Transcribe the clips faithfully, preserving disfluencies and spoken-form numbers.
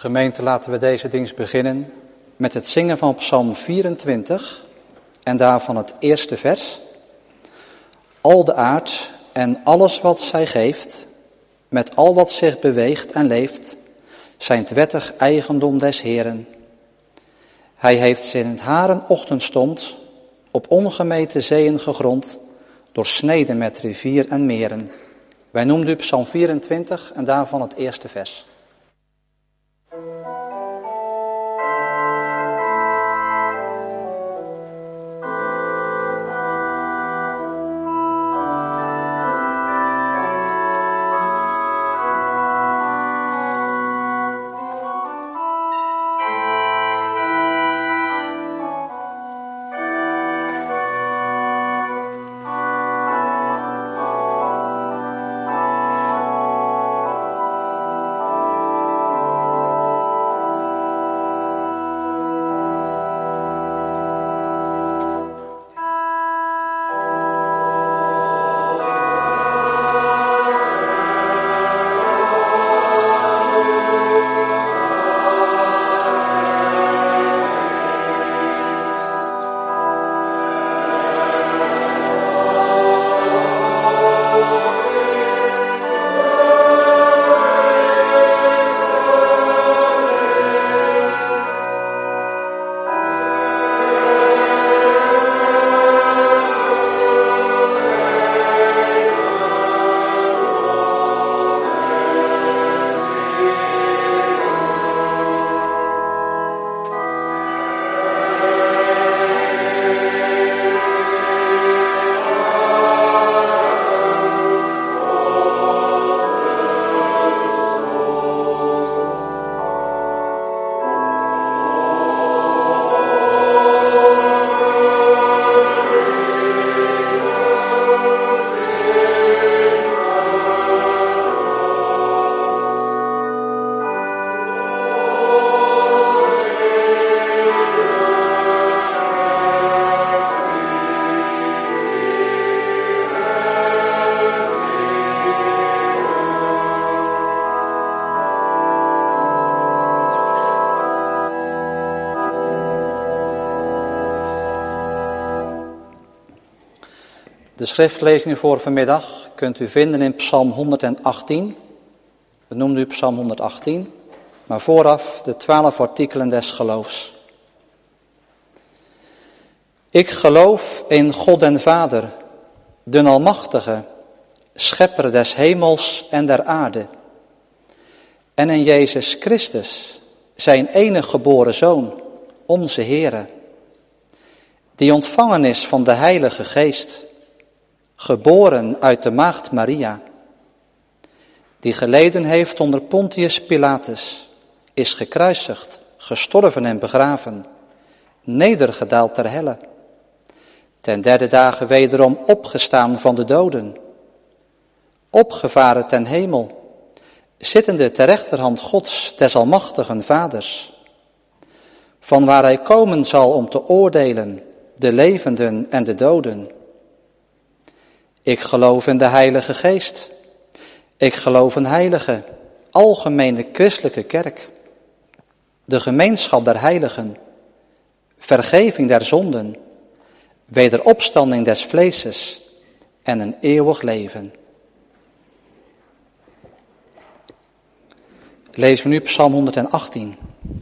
Gemeente, laten we deze dienst beginnen met het zingen van Psalm vierentwintig en daarvan het eerste vers. Al de aard en alles wat zij geeft, met al wat zich beweegt en leeft, zijn het wettig eigendom des Heeren. Hij heeft ze in het haren ochtendstond, op ongemeten zeeën gegrond, doorsneden met rivier en meren. Wij noemen u Psalm vierentwintig en daarvan het eerste vers. De schriftlezingen voor vanmiddag kunt u vinden in Psalm honderdachttien. We noemen u Psalm honderdachttien, maar vooraf de twaalf artikelen des geloofs. Ik geloof in God en Vader, de Almachtige, Schepper des hemels en der aarde. En in Jezus Christus, zijn enige geboren Zoon, onze Heere, die ontvangen is van de Heilige Geest, geboren uit de maagd Maria, die geleden heeft onder Pontius Pilatus, is gekruisigd, gestorven en begraven, nedergedaald ter helle, ten derde dagen wederom opgestaan van de doden, opgevaren ten hemel, zittende ter rechterhand Gods des almachtigen Vaders, van waar hij komen zal om te oordelen de levenden en de doden. Ik geloof in de Heilige Geest. Ik geloof in heilige, algemene christelijke kerk. De gemeenschap der heiligen. Vergeving der zonden. Wederopstanding des vleeses. En een eeuwig leven. Lezen we nu Psalm honderdachttien.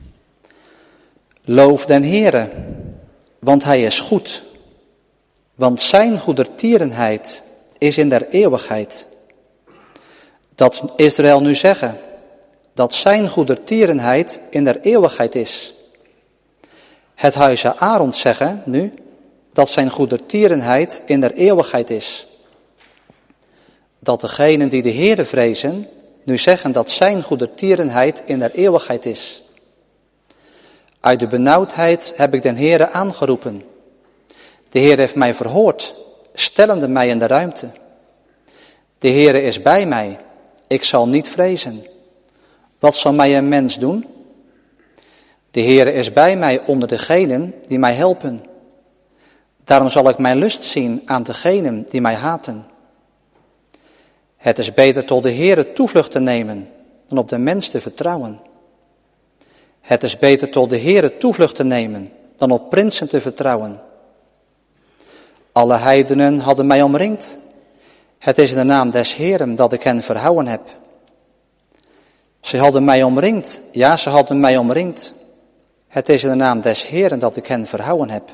Loof den Heere, want hij is goed. Want zijn goedertierenheid is in der eeuwigheid. Dat Israël nu zeggen, dat zijn goedertierenheid in der eeuwigheid is. Het huize Aaron zeggen nu, dat zijn goedertierenheid in der eeuwigheid is. Dat degenen die de Heere vrezen, nu zeggen dat zijn goedertierenheid in der eeuwigheid is. Uit de benauwdheid heb ik den Heere aangeroepen. De Heer heeft mij verhoord, stellende mij in de ruimte. De Heere is bij mij, ik zal niet vrezen. Wat zal mij een mens doen? De Heere is bij mij onder degenen die mij helpen. Daarom zal ik mijn lust zien aan degenen die mij haten. Het is beter tot de Heere toevlucht te nemen dan op de mens te vertrouwen. Het is beter tot de Heere toevlucht te nemen dan op prinsen te vertrouwen. Alle heidenen hadden mij omringd. Het is in de naam des Heeren dat ik hen verhouden heb. Ze hadden mij omringd, ja, ze hadden mij omringd. Het is in de naam des Heeren dat ik hen verhouden heb.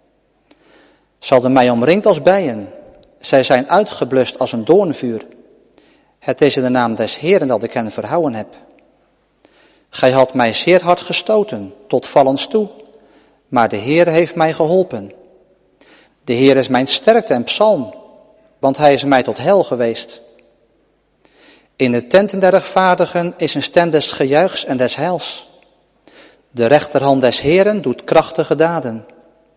Ze hadden mij omringd als bijen. Zij zijn uitgeblust als een doornvuur. Het is in de naam des Heeren dat ik hen verhouden heb. Gij had mij zeer hard gestoten, tot vallens toe, maar de Heer heeft mij geholpen. De Heer is mijn sterkte en psalm, want hij is mij tot heil geweest. In de tenten der rechtvaardigen is een stem des gejuichs en des heils. De rechterhand des Heeren doet krachtige daden.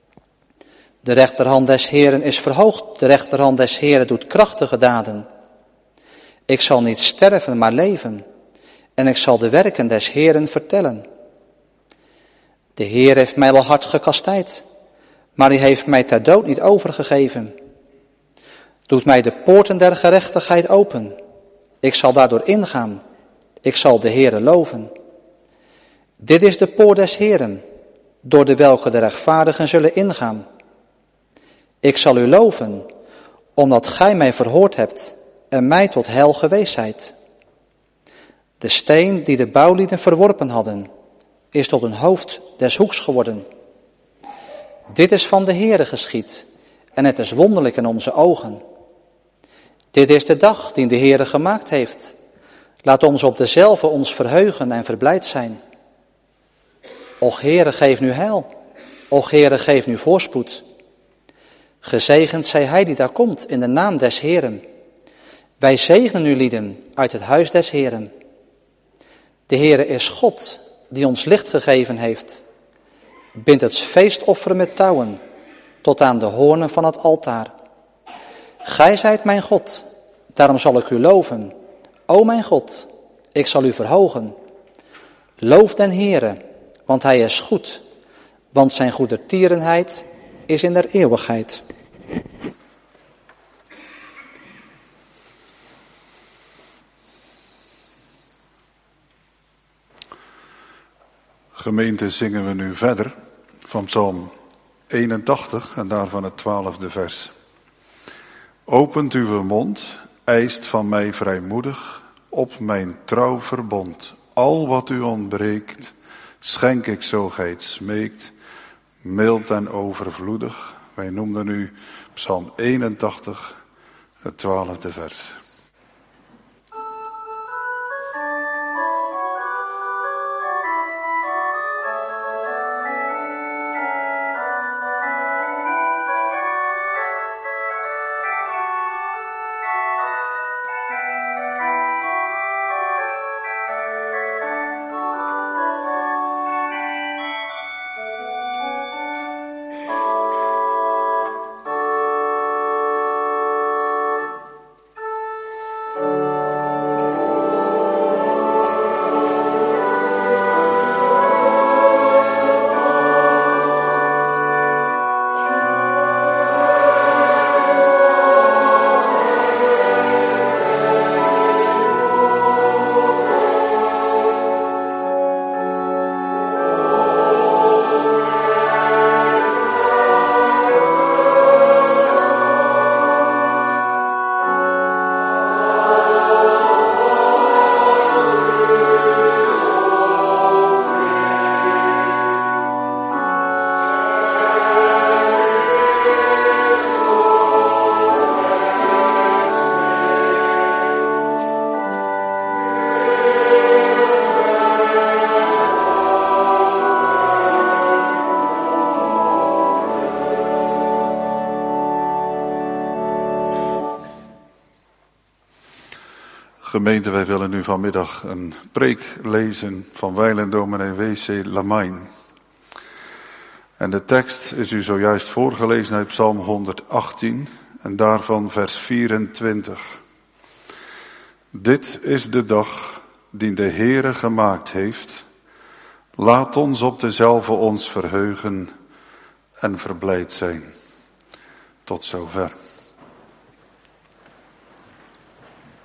De rechterhand des Heeren is verhoogd, de rechterhand des Heeren doet krachtige daden. Ik zal niet sterven, maar leven, en ik zal de werken des Heeren vertellen. De Heer heeft mij wel hard gekastijd, maar hij heeft mij ter dood niet overgegeven. Doet mij de poorten der gerechtigheid open. Ik zal daardoor ingaan. Ik zal de Heere loven. Dit is de poort des Heeren, door de welke de rechtvaardigen zullen ingaan. Ik zal u loven, omdat gij mij verhoord hebt en mij tot heil geweest zijt. De steen die de bouwlieden verworpen hadden, is tot een hoofd des hoeks geworden. Dit is van de Heere geschied, en het is wonderlijk in onze ogen. Dit is de dag die de Heere gemaakt heeft. Laat ons op dezelfde ons verheugen en verblijd zijn. Och Heere, geef nu heil. Och Heere, geef nu voorspoed. Gezegend zij hij die daar komt in de naam des Heeren. Wij zegenen u lieden uit het huis des Heeren. De Heere is God die ons licht gegeven heeft. Bindt het feestoffer met touwen tot aan de hoornen van het altaar. Gij zijt mijn God, daarom zal ik u loven. O mijn God, ik zal u verhogen. Loof den Heere, want hij is goed, want zijn goedertierenheid is in der eeuwigheid. Gemeente, zingen we nu verder van Psalm eenentachtig en daarvan het twaalfde vers. Opent uw mond, eist van mij vrijmoedig op mijn trouw verbond. Al wat u ontbreekt, schenk ik zo gij het smeekt, mild en overvloedig. Wij noemden nu Psalm eenentachtig, het twaalfde vers. Gemeente, wij willen nu vanmiddag een preek lezen van wijlen dominee W C Lamijn. En de tekst is u zojuist voorgelezen uit Psalm honderdachttien en daarvan vers vierentwintig. Dit is de dag die de Heere gemaakt heeft. Laat ons op dezelfde ons verheugen en verblijd zijn. Tot zover.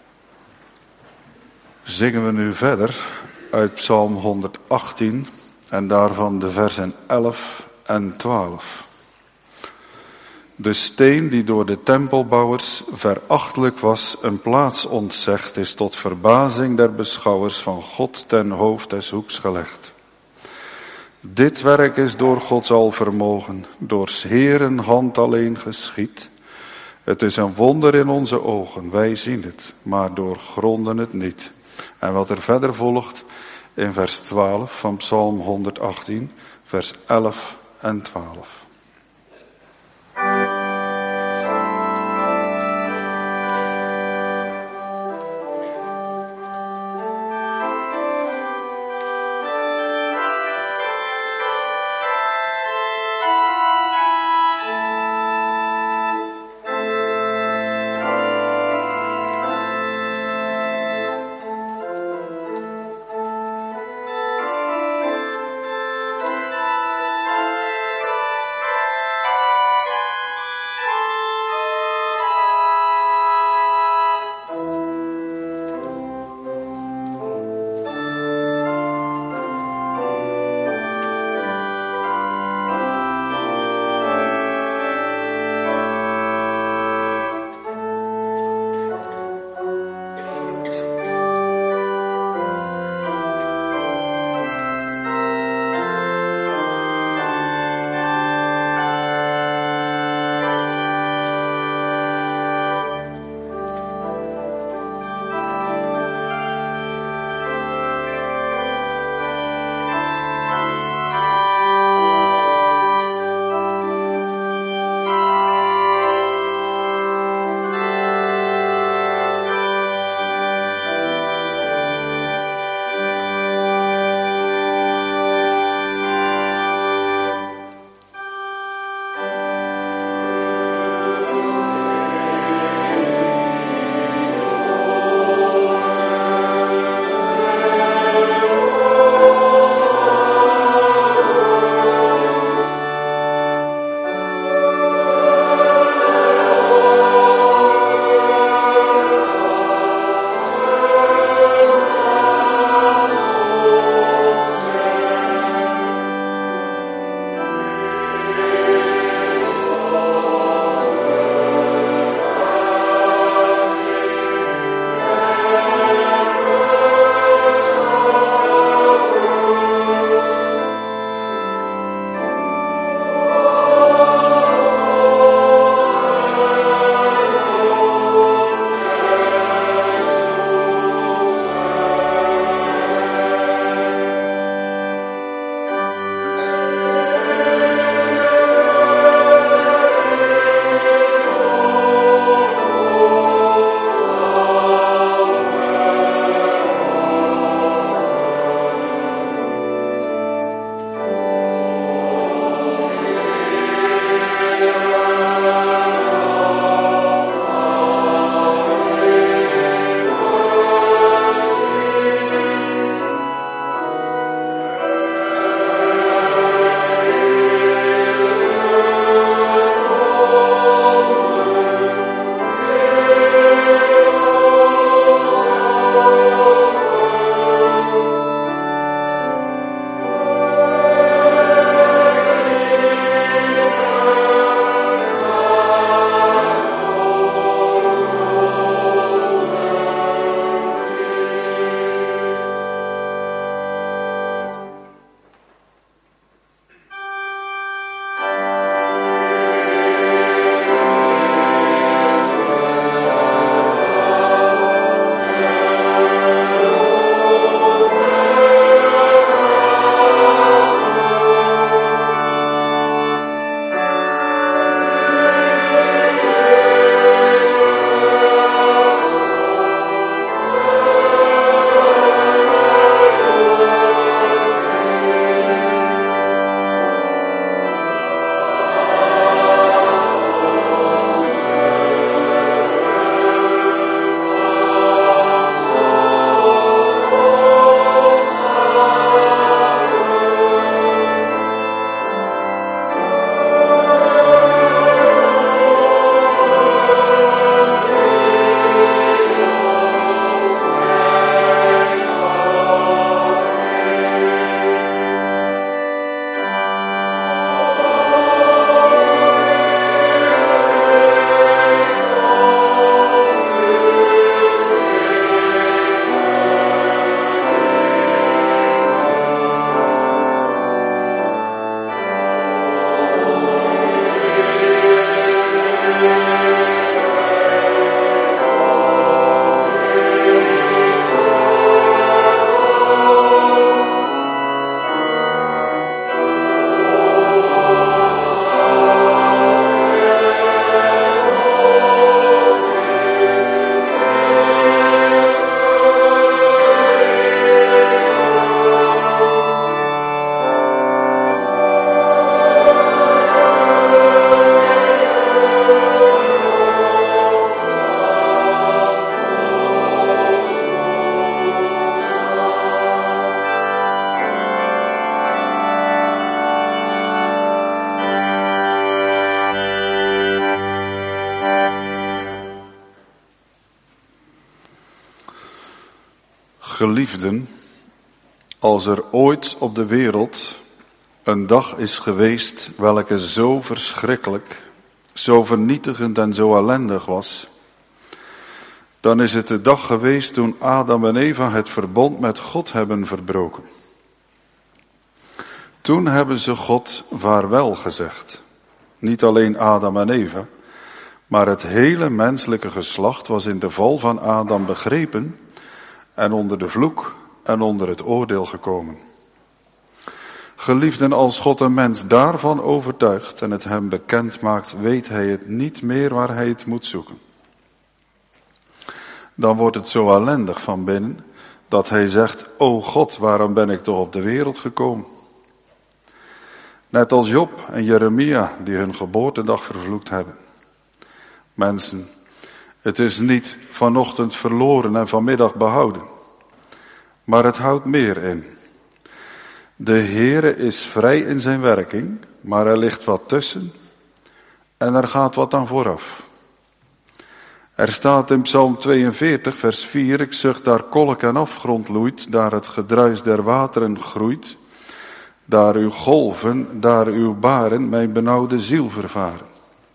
Zingen we nu verder uit Psalm honderdachttien en daarvan de versen elf en twaalf. De steen die door de tempelbouwers verachtelijk was, een plaats ontzegd is tot verbazing der beschouwers van God ten hoofd des hoeks gelegd. Dit werk is door Gods alvermogen, door 's Heeren hand alleen geschied. Het is een wonder in onze ogen, wij zien het, maar doorgronden het niet. En wat er verder volgt in vers twaalf van Psalm honderdachttien, vers elf en twaalf. Geliefden, als er ooit op de wereld een dag is geweest welke zo verschrikkelijk, zo vernietigend en zo ellendig was, dan is het de dag geweest toen Adam en Eva het verbond met God hebben verbroken. Toen hebben ze God vaarwel gezegd. Niet alleen Adam en Eva, maar het hele menselijke geslacht was in de val van Adam begrepen en onder de vloek en onder het oordeel gekomen. Geliefden, als God een mens daarvan overtuigt en het hem bekend maakt, weet hij het niet meer waar hij het moet zoeken. Dan wordt het zo ellendig van binnen dat hij zegt, o God, waarom ben ik toch op de wereld gekomen? Net als Job en Jeremia die hun geboortedag vervloekt hebben. Mensen, het is niet vanochtend verloren en vanmiddag behouden. Maar het houdt meer in. De Heere is vrij in zijn werking, maar er ligt wat tussen en er gaat wat aan vooraf. Er staat in Psalm tweeënveertig, vers vier, ik zucht daar kolk en afgrond loeit, daar het gedruis der wateren groeit, daar uw golven, daar uw baren mijn benauwde ziel vervaren.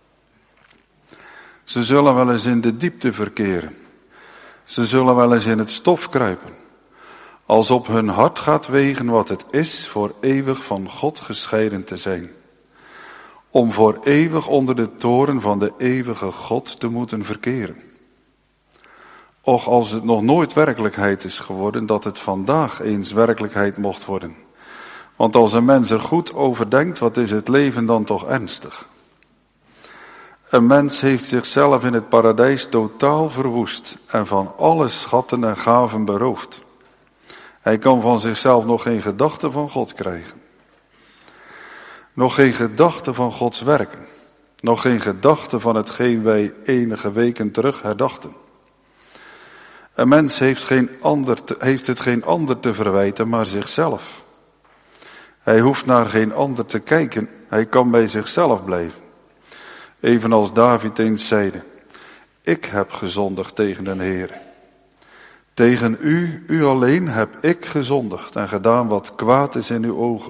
Ze zullen wel eens in de diepte verkeren. Ze zullen wel eens in het stof kruipen. Als op hun hart gaat wegen wat het is voor eeuwig van God gescheiden te zijn. Om voor eeuwig onder de toren van de eeuwige God te moeten verkeren. Och, als het nog nooit werkelijkheid is geworden, dat het vandaag eens werkelijkheid mocht worden. Want als een mens er goed over denkt, wat is het leven dan toch ernstig? Een mens heeft zichzelf in het paradijs totaal verwoest en van alle schatten en gaven beroofd. Hij kan van zichzelf nog geen gedachte van God krijgen. Nog geen gedachte van Gods werken. Nog geen gedachte van hetgeen wij enige weken terug herdachten. Een mens heeft, geen ander te, heeft het geen ander te verwijten, maar zichzelf. Hij hoeft naar geen ander te kijken, hij kan bij zichzelf blijven. Evenals David eens zeide, ik heb gezondigd tegen den Heere. Tegen u, u alleen, heb ik gezondigd en gedaan wat kwaad is in uw ogen.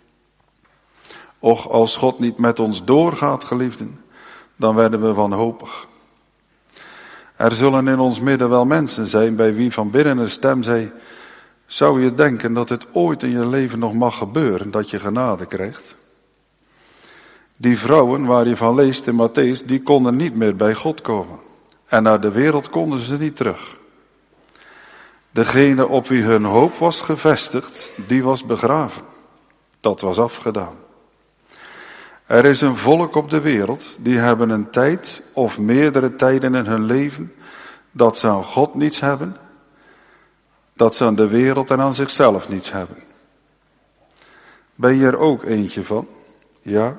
Och, als God niet met ons doorgaat, geliefden, dan werden we wanhopig. Er zullen in ons midden wel mensen zijn bij wie van binnen een stem zei, zou je denken dat het ooit in je leven nog mag gebeuren, dat je genade krijgt? Die vrouwen waar je van leest in Matthäus, die konden niet meer bij God komen. En naar de wereld konden ze niet terug. Degene op wie hun hoop was gevestigd, die was begraven. Dat was afgedaan. Er is een volk op de wereld, die hebben een tijd of meerdere tijden in hun leven, dat ze aan God niets hebben, dat ze aan de wereld en aan zichzelf niets hebben. Ben je er ook eentje van? Ja.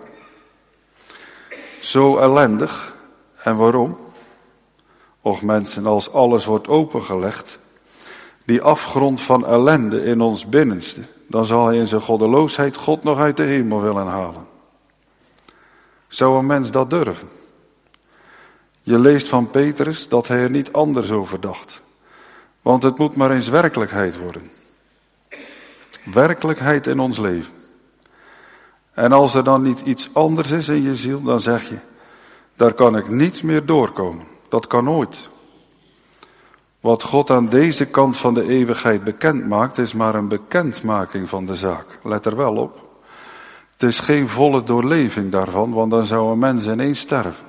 Zo ellendig. En waarom? Och mensen, als alles wordt opengelegd, die afgrond van ellende in ons binnenste, dan zal hij in zijn goddeloosheid God nog uit de hemel willen halen. Zou een mens dat durven? Je leest van Petrus dat hij er niet anders over dacht. Want het moet maar eens werkelijkheid worden. Werkelijkheid in ons leven. En als er dan niet iets anders is in je ziel, dan zeg je, daar kan ik niet meer doorkomen. Dat kan nooit. Wat God aan deze kant van de eeuwigheid bekend maakt, is maar een bekendmaking van de zaak. Let er wel op. Het is geen volle doorleving daarvan, want dan zou een mens ineens sterven.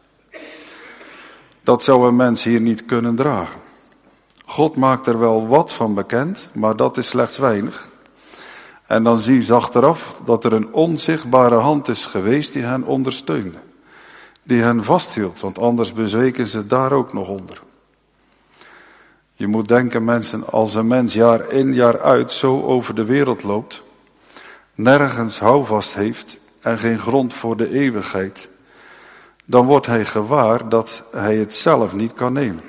Dat zou een mens hier niet kunnen dragen. God maakt er wel wat van bekend, maar dat is slechts weinig. En dan zie je achteraf dat er een onzichtbare hand is geweest die hen ondersteunde. Die hen vasthield, want anders bezweken ze daar ook nog onder. Je moet denken mensen, als een mens jaar in jaar uit zo over de wereld loopt, nergens houvast heeft en geen grond voor de eeuwigheid, dan wordt hij gewaar dat hij het zelf niet kan nemen.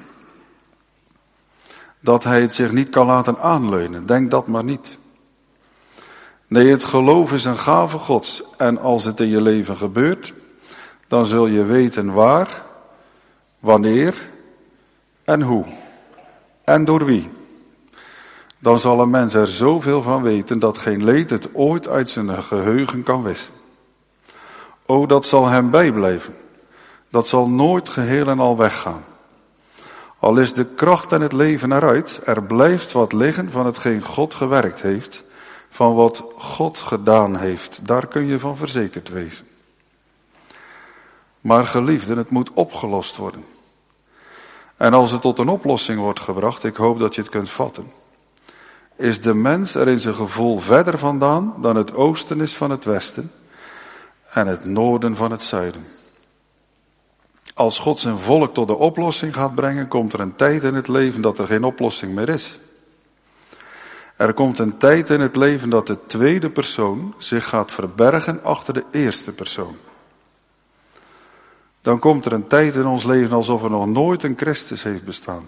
Dat hij het zich niet kan laten aanleunen, denk dat maar niet. Nee, het geloof is een gave Gods en als het in je leven gebeurt, dan zul je weten waar, wanneer en hoe en door wie. dan zal een mens er zoveel van weten dat geen leed het ooit uit zijn geheugen kan wissen. O, dat zal hem bijblijven. Dat zal nooit geheel en al weggaan. Al is de kracht en het leven eruit, er blijft wat liggen van hetgeen God gewerkt heeft, van wat God gedaan heeft. Daar kun je van verzekerd wezen. Maar geliefden, het moet opgelost worden. En als het tot een oplossing wordt gebracht, ik hoop dat je het kunt vatten, is de mens er in zijn gevoel verder vandaan dan het oosten is van het westen en het noorden van het zuiden. Als God zijn volk tot de oplossing gaat brengen, komt er een tijd in het leven dat er geen oplossing meer is. Er komt een tijd in het leven dat de tweede persoon zich gaat verbergen achter de eerste persoon. Dan komt er een tijd in ons leven alsof er nog nooit een Christus heeft bestaan.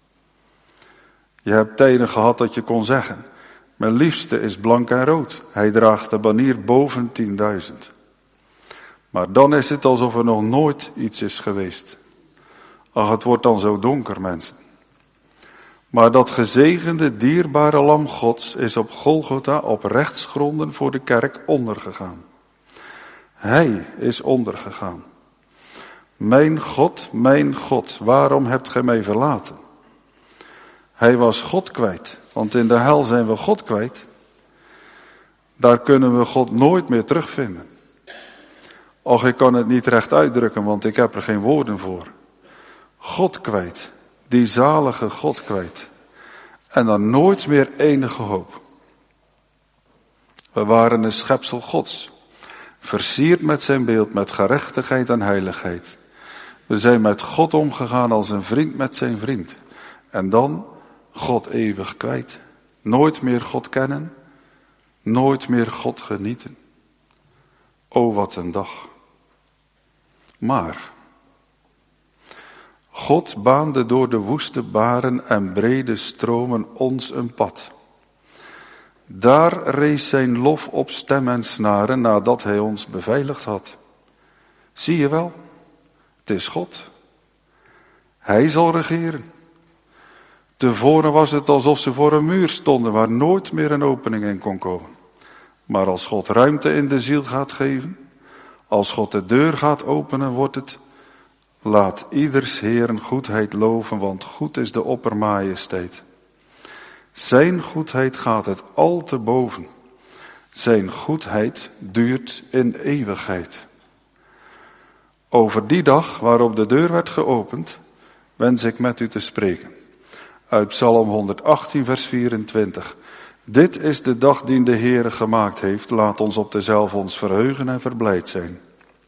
Je hebt tijden gehad dat je kon zeggen, mijn liefste is blank en rood. Hij draagt de banier boven tienduizend. Maar dan is het alsof er nog nooit iets is geweest. Ach, het wordt dan zo donker, mensen. Maar dat gezegende, dierbare lam Gods is op Golgotha op rechtsgronden voor de kerk ondergegaan. Hij is ondergegaan. Mijn God, mijn God, waarom hebt gij mij verlaten? Hij was God kwijt, want in de hel zijn we God kwijt. Daar kunnen we God nooit meer terugvinden. Och, ik kan het niet recht uitdrukken, want ik heb er geen woorden voor. God kwijt, die zalige God kwijt. En dan nooit meer enige hoop. We waren een schepsel Gods, versierd met zijn beeld, met gerechtigheid en heiligheid. We zijn met God omgegaan als een vriend met zijn vriend. En dan God eeuwig kwijt. Nooit meer God kennen, nooit meer God genieten. O, wat een dag. Maar God baande door de woeste baren en brede stromen ons een pad. Daar rees zijn lof op stem en snaren nadat hij ons beveiligd had. Zie je wel, het is God. Hij zal regeren. Tevoren was het alsof ze voor een muur stonden waar nooit meer een opening in kon komen. Maar als God ruimte in de ziel gaat geven, als God de deur gaat openen, wordt het, laat ieders Heeren goedheid loven, want goed is de oppermajesteit. Zijn goedheid gaat het al te boven. Zijn goedheid duurt in eeuwigheid. Over die dag waarop de deur werd geopend, wens ik met u te spreken. Uit Psalm honderdachttien vers vierentwintig. Dit is de dag die de Heere gemaakt heeft. Laat ons op dezelfde ons verheugen en verblijd zijn.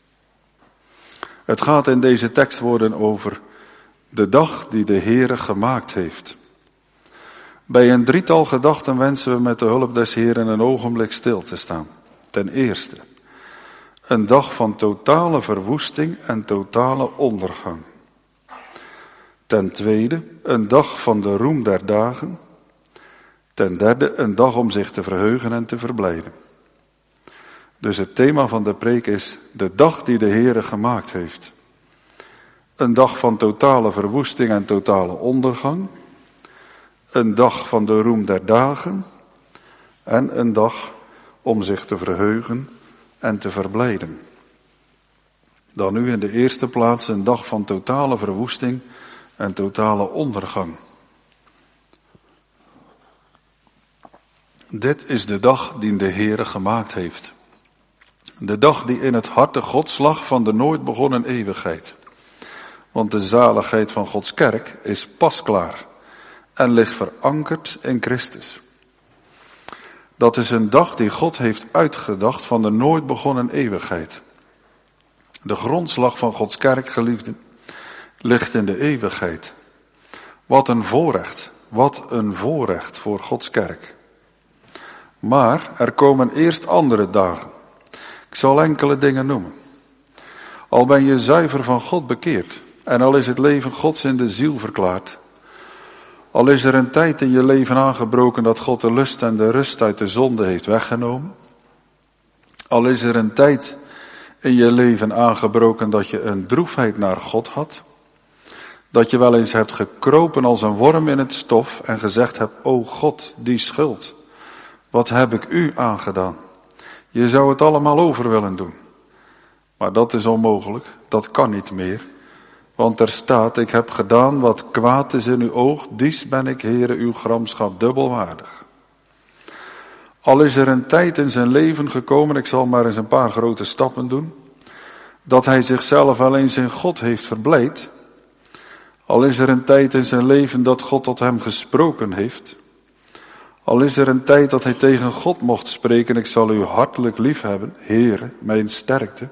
Het gaat in deze tekstwoorden over de dag die de Heere gemaakt heeft. Bij een drietal gedachten wensen we met de hulp des Heeren een ogenblik stil te staan. Ten eerste, een dag van totale verwoesting en totale ondergang. Ten tweede, een dag van de roem der dagen. Ten derde, een dag om zich te verheugen en te verblijden. Dus het thema van de preek is de dag die de Heere gemaakt heeft. Een dag van totale verwoesting en totale ondergang. Een dag van de roem der dagen. En een dag om zich te verheugen en te verblijden. Dan nu in de eerste plaats een dag van totale verwoesting en totale ondergang. Dit is de dag die de Heere gemaakt heeft. De dag die in het harte Gods lag van de nooit begonnen eeuwigheid. Want de zaligheid van Gods kerk is pasklaar en ligt verankerd in Christus. Dat is een dag die God heeft uitgedacht van de nooit begonnen eeuwigheid. De grondslag van Gods kerk, geliefden, ligt in de eeuwigheid. Wat een voorrecht, wat een voorrecht voor Gods kerk. Maar er komen eerst andere dagen. Ik zal enkele dingen noemen. Al ben je zuiver van God bekeerd en al is het leven Gods in de ziel verklaard. Al is er een tijd in je leven aangebroken dat God de lust en de rust uit de zonde heeft weggenomen. Al is er een tijd in je leven aangebroken dat je een droefheid naar God had. Dat je wel eens hebt gekropen als een worm in het stof en gezegd hebt, o God, die schuld, wat heb ik u aangedaan? Je zou het allemaal over willen doen. Maar dat is onmogelijk, dat kan niet meer. Want er staat, ik heb gedaan wat kwaad is in uw oog, dies ben ik, Heere, uw gramschap dubbelwaardig. Al is er een tijd in zijn leven gekomen, ik zal maar eens een paar grote stappen doen, dat hij zichzelf wel eens in God heeft verblijd. Al is er een tijd in zijn leven dat God tot hem gesproken heeft. Al is er een tijd dat hij tegen God mocht spreken, ik zal u hartelijk lief hebben, Heere, mijn sterkte.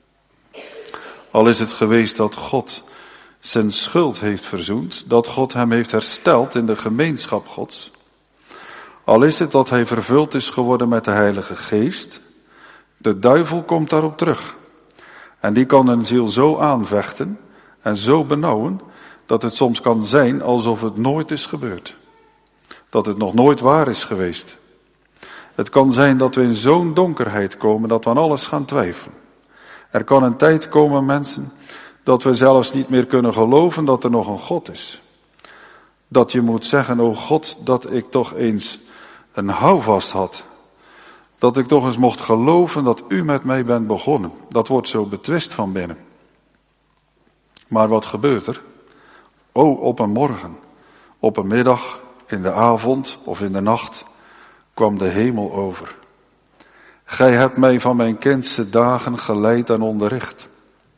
Al is het geweest dat God zijn schuld heeft verzoend, dat God hem heeft hersteld in de gemeenschap Gods. Al is het dat hij vervuld is geworden met de Heilige Geest, de duivel komt daarop terug. En die kan een ziel zo aanvechten en zo benauwen, dat het soms kan zijn alsof het nooit is gebeurd. Dat het nog nooit waar is geweest. Het kan zijn dat we in zo'n donkerheid komen dat we aan alles gaan twijfelen. Er kan een tijd komen, mensen, dat we zelfs niet meer kunnen geloven dat er nog een God is. Dat je moet zeggen, o God, dat ik toch eens een houvast had. Dat ik toch eens mocht geloven dat u met mij bent begonnen. Dat wordt zo betwist van binnen. Maar wat gebeurt er? O, op een morgen, op een middag, in de avond of in de nacht, kwam de hemel over. Gij hebt mij van mijn kindse dagen geleid en onderricht.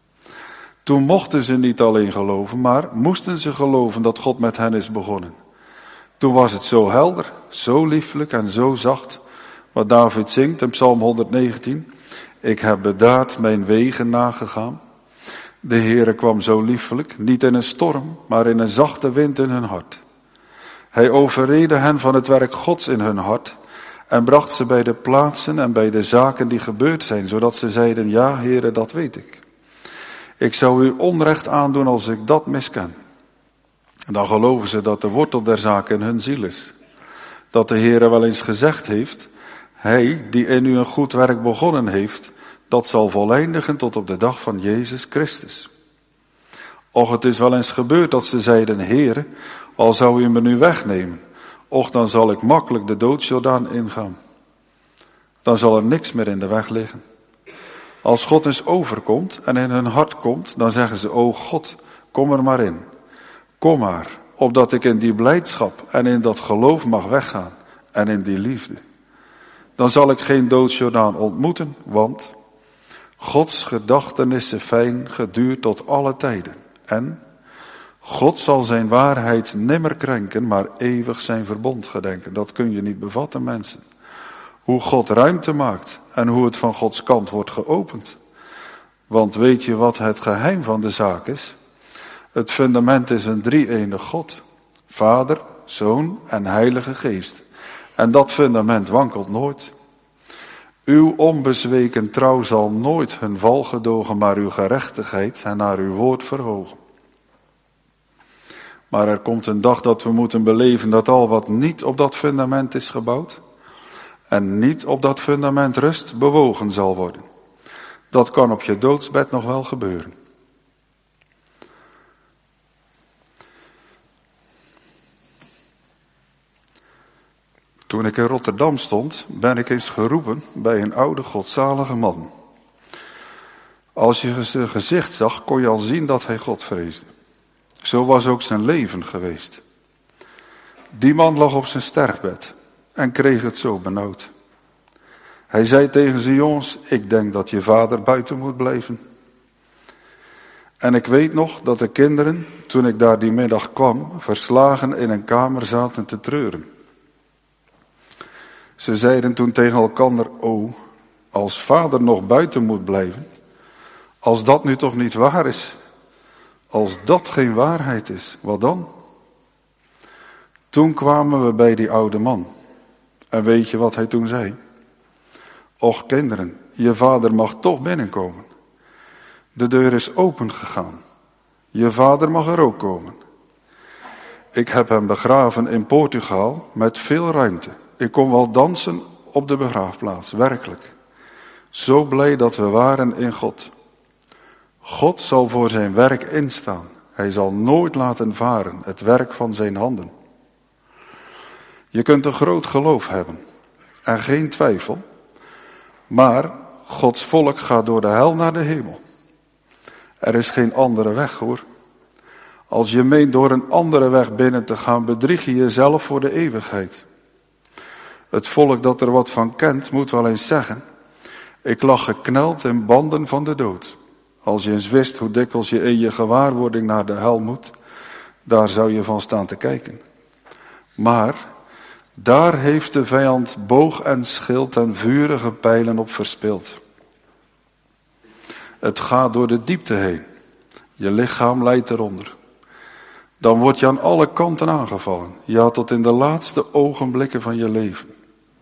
Toen mochten ze niet alleen geloven, maar moesten ze geloven dat God met hen is begonnen. Toen was het zo helder, zo lieflijk en zo zacht, wat David zingt in Psalm honderdnegentien. Ik heb bedaard mijn wegen nagegaan. De Heere kwam zo liefelijk, niet in een storm, maar in een zachte wind in hun hart. Hij overreedde hen van het werk Gods in hun hart en bracht ze bij de plaatsen en bij de zaken die gebeurd zijn, zodat ze zeiden, ja Heere, dat weet ik. Ik zou u onrecht aandoen als ik dat misken. En dan geloven ze dat de wortel der zaken in hun ziel is. Dat de Heere wel eens gezegd heeft, hij die in u een goed werk begonnen heeft, dat zal voleindigen tot op de dag van Jezus Christus. Och, het is wel eens gebeurd dat ze zeiden, Heere, al zou u me nu wegnemen, och, dan zal ik makkelijk de doodsjordaan ingaan. Dan zal er niks meer in de weg liggen. Als God eens overkomt en in hun hart komt, dan zeggen ze, o God, kom er maar in. Kom maar, opdat ik in die blijdschap en in dat geloof mag weggaan en in die liefde. Dan zal ik geen doodsjordaan ontmoeten, want Gods gedachtenissen fijn geduurd tot alle tijden. En God zal zijn waarheid nimmer krenken, maar eeuwig zijn verbond gedenken. Dat kun je niet bevatten, mensen. Hoe God ruimte maakt en hoe het van Gods kant wordt geopend. Want weet je wat het geheim van de zaak is? Het fundament is een drie-enig God. Vader, Zoon en Heilige Geest. En dat fundament wankelt nooit. Uw onbezweken trouw zal nooit hun val gedogen, maar uw gerechtigheid en naar uw woord verhogen. Maar er komt een dag dat we moeten beleven dat al wat niet op dat fundament is gebouwd en niet op dat fundament rust, bewogen zal worden. Dat kan op je doodsbed nog wel gebeuren. Toen ik in Rotterdam stond, ben ik eens geroepen bij een oude godzalige man. Als je zijn gezicht zag, kon je al zien dat hij God vreesde. Zo was ook zijn leven geweest. Die man lag op zijn sterfbed en kreeg het zo benauwd. Hij zei tegen zijn jongens, ik denk dat je vader buiten moet blijven. En ik weet nog dat de kinderen, toen ik daar die middag kwam, verslagen in een kamer zaten te treuren. Ze zeiden toen tegen elkander, o, als vader nog buiten moet blijven, als dat nu toch niet waar is, als dat geen waarheid is, wat dan? Toen kwamen we bij die oude man. En weet je wat hij toen zei? Och kinderen, je vader mag toch binnenkomen. De deur is open gegaan. Je vader mag er ook komen. Ik heb hem begraven in Portugal met veel ruimte. Ik kon wel dansen op de begraafplaats, werkelijk. Zo blij dat we waren in God. God zal voor zijn werk instaan. Hij zal nooit laten varen het werk van zijn handen. Je kunt een groot geloof hebben en geen twijfel, maar Gods volk gaat door de hel naar de hemel. Er is geen andere weg, hoor. Als je meent door een andere weg binnen te gaan, bedrieg je jezelf voor de eeuwigheid. Het volk dat er wat van kent, moet wel eens zeggen: ik lag gekneld in banden van de dood. Als je eens wist hoe dikwijls je in je gewaarwording naar de hel moet, daar zou je van staan te kijken. Maar daar heeft de vijand boog en schild en vurige pijlen op verspild. Het gaat door de diepte heen. Je lichaam lijdt eronder. Dan word je aan alle kanten aangevallen. Ja, tot in de laatste ogenblikken van je leven.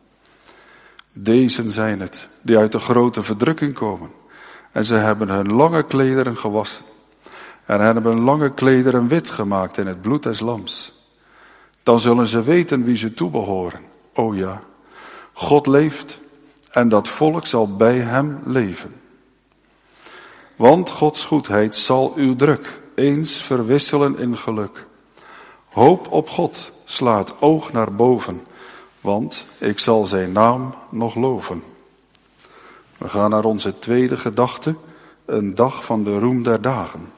Dezen zijn het, die uit de grote verdrukking komen. En ze hebben hun lange klederen gewassen. En hebben hun lange klederen wit gemaakt in het bloed des lams. Dan zullen ze weten wie ze toebehoren. O ja, God leeft en dat volk zal bij hem leven. Want Gods goedheid zal uw druk eens verwisselen in geluk. Hoop op God, sla het oog naar boven, want ik zal zijn naam nog loven. We gaan naar onze tweede gedachte, een dag van de roem der dagen.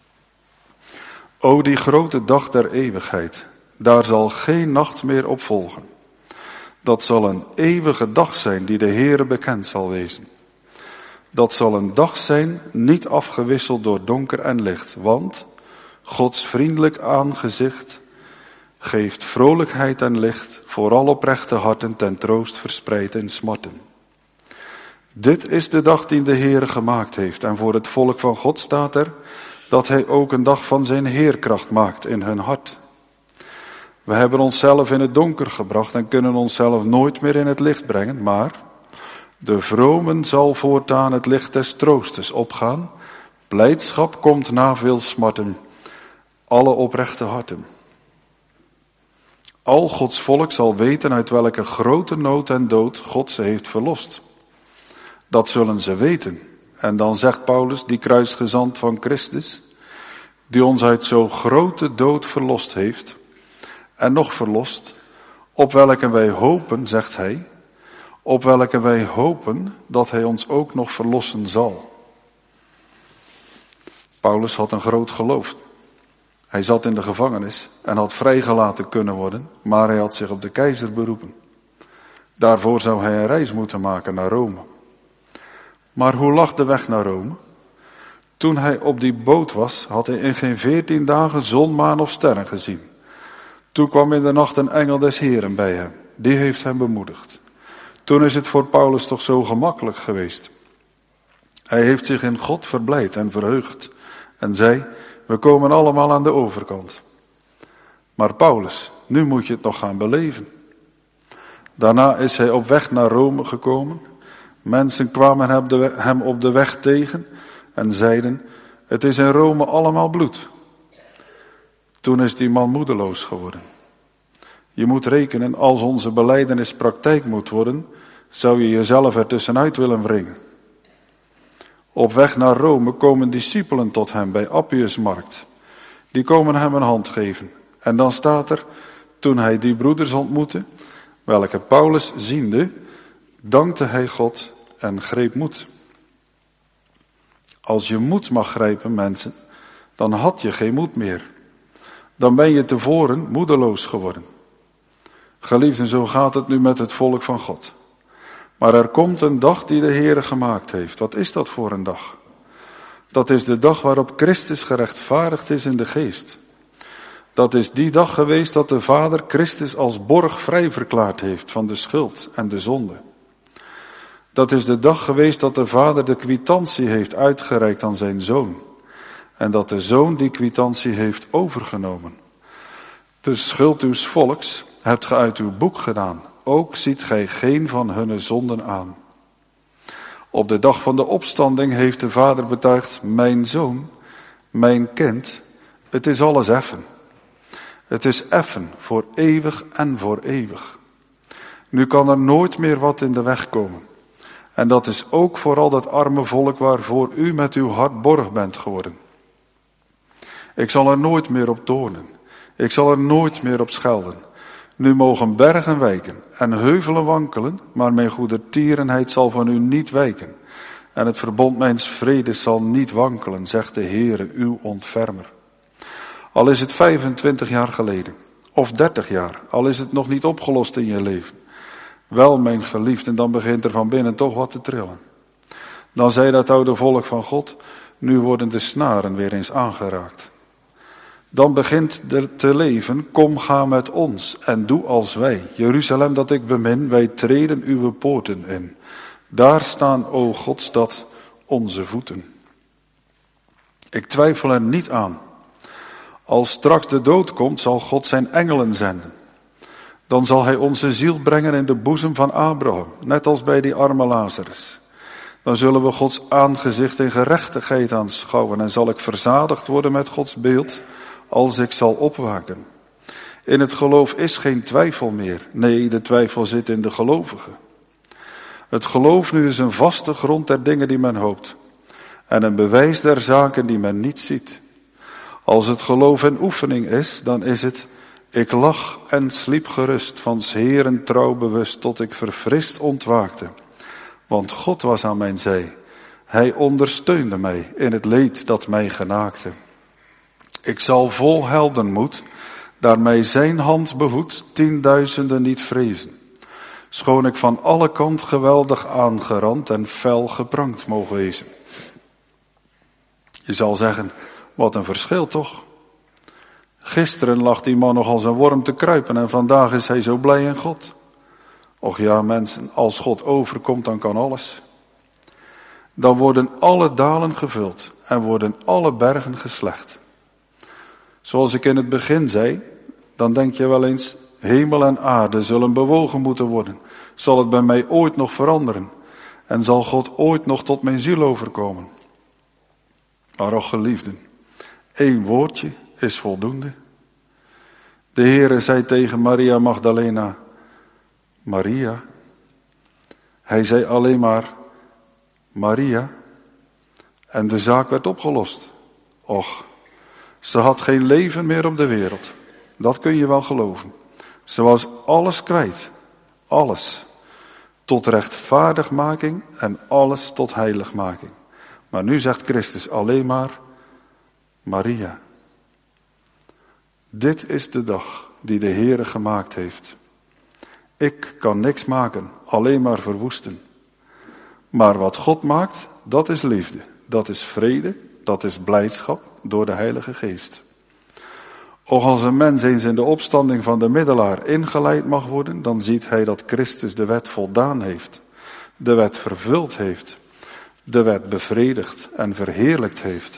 O die grote dag der eeuwigheid, daar zal geen nacht meer op volgen. Dat zal een eeuwige dag zijn die de Heere bekend zal wezen. Dat zal een dag zijn, niet afgewisseld door donker en licht, want Gods vriendelijk aangezicht geeft vrolijkheid en licht, vooral oprechte harten ten troost verspreid in smarten. Dit is de dag die de Heere gemaakt heeft, en voor het volk van God staat er dat hij ook een dag van zijn heerkracht maakt in hun hart. We hebben onszelf in het donker gebracht en kunnen onszelf nooit meer in het licht brengen, maar de vromen zal voortaan het licht des troostes opgaan. Blijdschap komt na veel smarten, alle oprechte harten. Al Gods volk zal weten uit welke grote nood en dood God ze heeft verlost. Dat zullen ze weten. En dan zegt Paulus, die kruisgezant van Christus, die ons uit zo'n grote dood verlost heeft, en nog verlost, op welke wij hopen, zegt hij, op welke wij hopen dat hij ons ook nog verlossen zal. Paulus had een groot geloof. Hij zat in de gevangenis en had vrijgelaten kunnen worden, maar hij had zich op de keizer beroepen. Daarvoor zou hij een reis moeten maken naar Rome. Maar hoe lag de weg naar Rome? Toen hij op die boot was, had hij in geen veertien dagen zon, maan of sterren gezien. Toen kwam in de nacht een engel des Heeren bij hem. Die heeft hem bemoedigd. Toen is het voor Paulus toch zo gemakkelijk geweest. Hij heeft zich in God verblijd en verheugd. En zei, we komen allemaal aan de overkant. Maar Paulus, nu moet je het nog gaan beleven. Daarna is hij op weg naar Rome gekomen. Mensen kwamen hem op de weg tegen en zeiden, het is in Rome allemaal bloed. Toen is die man moedeloos geworden. Je moet rekenen, als onze belijdenis praktijk moet worden, zou je jezelf er tussenuit willen wringen. Op weg naar Rome komen discipelen tot hem bij Appiusmarkt. Die komen hem een hand geven. En dan staat er, toen hij die broeders ontmoette, welke Paulus ziende, dankte hij God en greep moed. Als je moed mag grijpen, mensen, dan had je geen moed meer. Dan ben je tevoren moedeloos geworden. Geliefden, zo gaat het nu met het volk van God. Maar er komt een dag die de Heere gemaakt heeft. Wat is dat voor een dag? Dat is de dag waarop Christus gerechtvaardigd is in de geest. Dat is die dag geweest dat de Vader Christus als borg vrij verklaard heeft van de schuld en de zonde. Dat is de dag geweest dat de Vader de kwitantie heeft uitgereikt aan zijn Zoon. En dat de Zoon die kwitantie heeft overgenomen. De schuld uws volks hebt ge uit uw boek gedaan. Ook ziet gij geen van hunne zonden aan. Op de dag van de opstanding heeft de Vader betuigd, mijn zoon, mijn kind, het is alles effen. Het is effen, voor eeuwig en voor eeuwig. Nu kan er nooit meer wat in de weg komen. En dat is ook voor al dat arme volk waarvoor u met uw hart borg bent geworden. Ik zal er nooit meer op toornen. Ik zal er nooit meer op schelden. Nu mogen bergen wijken en heuvelen wankelen, maar mijn goedertierenheid zal van u niet wijken. En het verbond mijns vredes zal niet wankelen, zegt de Heere, uw ontfermer. Al is het vijfentwintig jaar geleden, of dertig jaar, al is het nog niet opgelost in je leven. Wel, mijn geliefden, dan begint er van binnen toch wat te trillen. Dan zei dat oude volk van God, nu worden de snaren weer eens aangeraakt. Dan begint er te leven, kom ga met ons en doe als wij. Jeruzalem dat ik bemin, wij treden uw poorten in. Daar staan, o Godstad, onze voeten. Ik twijfel er niet aan. Als straks de dood komt, zal God zijn engelen zenden. Dan zal hij onze ziel brengen in de boezem van Abraham, net als bij die arme Lazarus. Dan zullen we Gods aangezicht in gerechtigheid aanschouwen en zal ik verzadigd worden met Gods beeld, als ik zal opwaken. In het geloof is geen twijfel meer. Nee, de twijfel zit in de gelovigen. Het geloof nu is een vaste grond der dingen die men hoopt. En een bewijs der zaken die men niet ziet. Als het geloof een oefening is, dan is het, ik lag en sliep gerust, van 's Heeren trouw bewust, tot ik verfrist ontwaakte. Want God was aan mijn zij. Hij ondersteunde mij in het leed dat mij genaakte. Ik zal vol heldenmoed, daar mij zijn hand behoedt, tienduizenden niet vrezen. Schoon ik van alle kant geweldig aangerand en fel geprankt mogen wezen. Je zal zeggen, wat een verschil toch? Gisteren lag die man nog als een worm te kruipen en vandaag is hij zo blij in God. Och ja, mensen, als God overkomt, dan kan alles. Dan worden alle dalen gevuld en worden alle bergen geslecht. Zoals ik in het begin zei, dan denk je wel eens, hemel en aarde zullen bewogen moeten worden. Zal het bij mij ooit nog veranderen? En zal God ooit nog tot mijn ziel overkomen? Maar och geliefden, één woordje is voldoende. De Heere zei tegen Maria Magdalena, Maria. Hij zei alleen maar, Maria. En de zaak werd opgelost. Och, ze had geen leven meer op de wereld. Dat kun je wel geloven. Ze was alles kwijt. Alles. Tot rechtvaardigmaking en alles tot heiligmaking. Maar nu zegt Christus alleen maar, Maria. Dit is de dag die de Heere gemaakt heeft. Ik kan niks maken, alleen maar verwoesten. Maar wat God maakt, dat is liefde, dat is vrede, dat is blijdschap door de Heilige Geest. Och, als een mens eens in de opstanding van de middelaar ingeleid mag worden, dan ziet hij dat Christus de wet voldaan heeft, de wet vervuld heeft, de wet bevredigd en verheerlijkt heeft.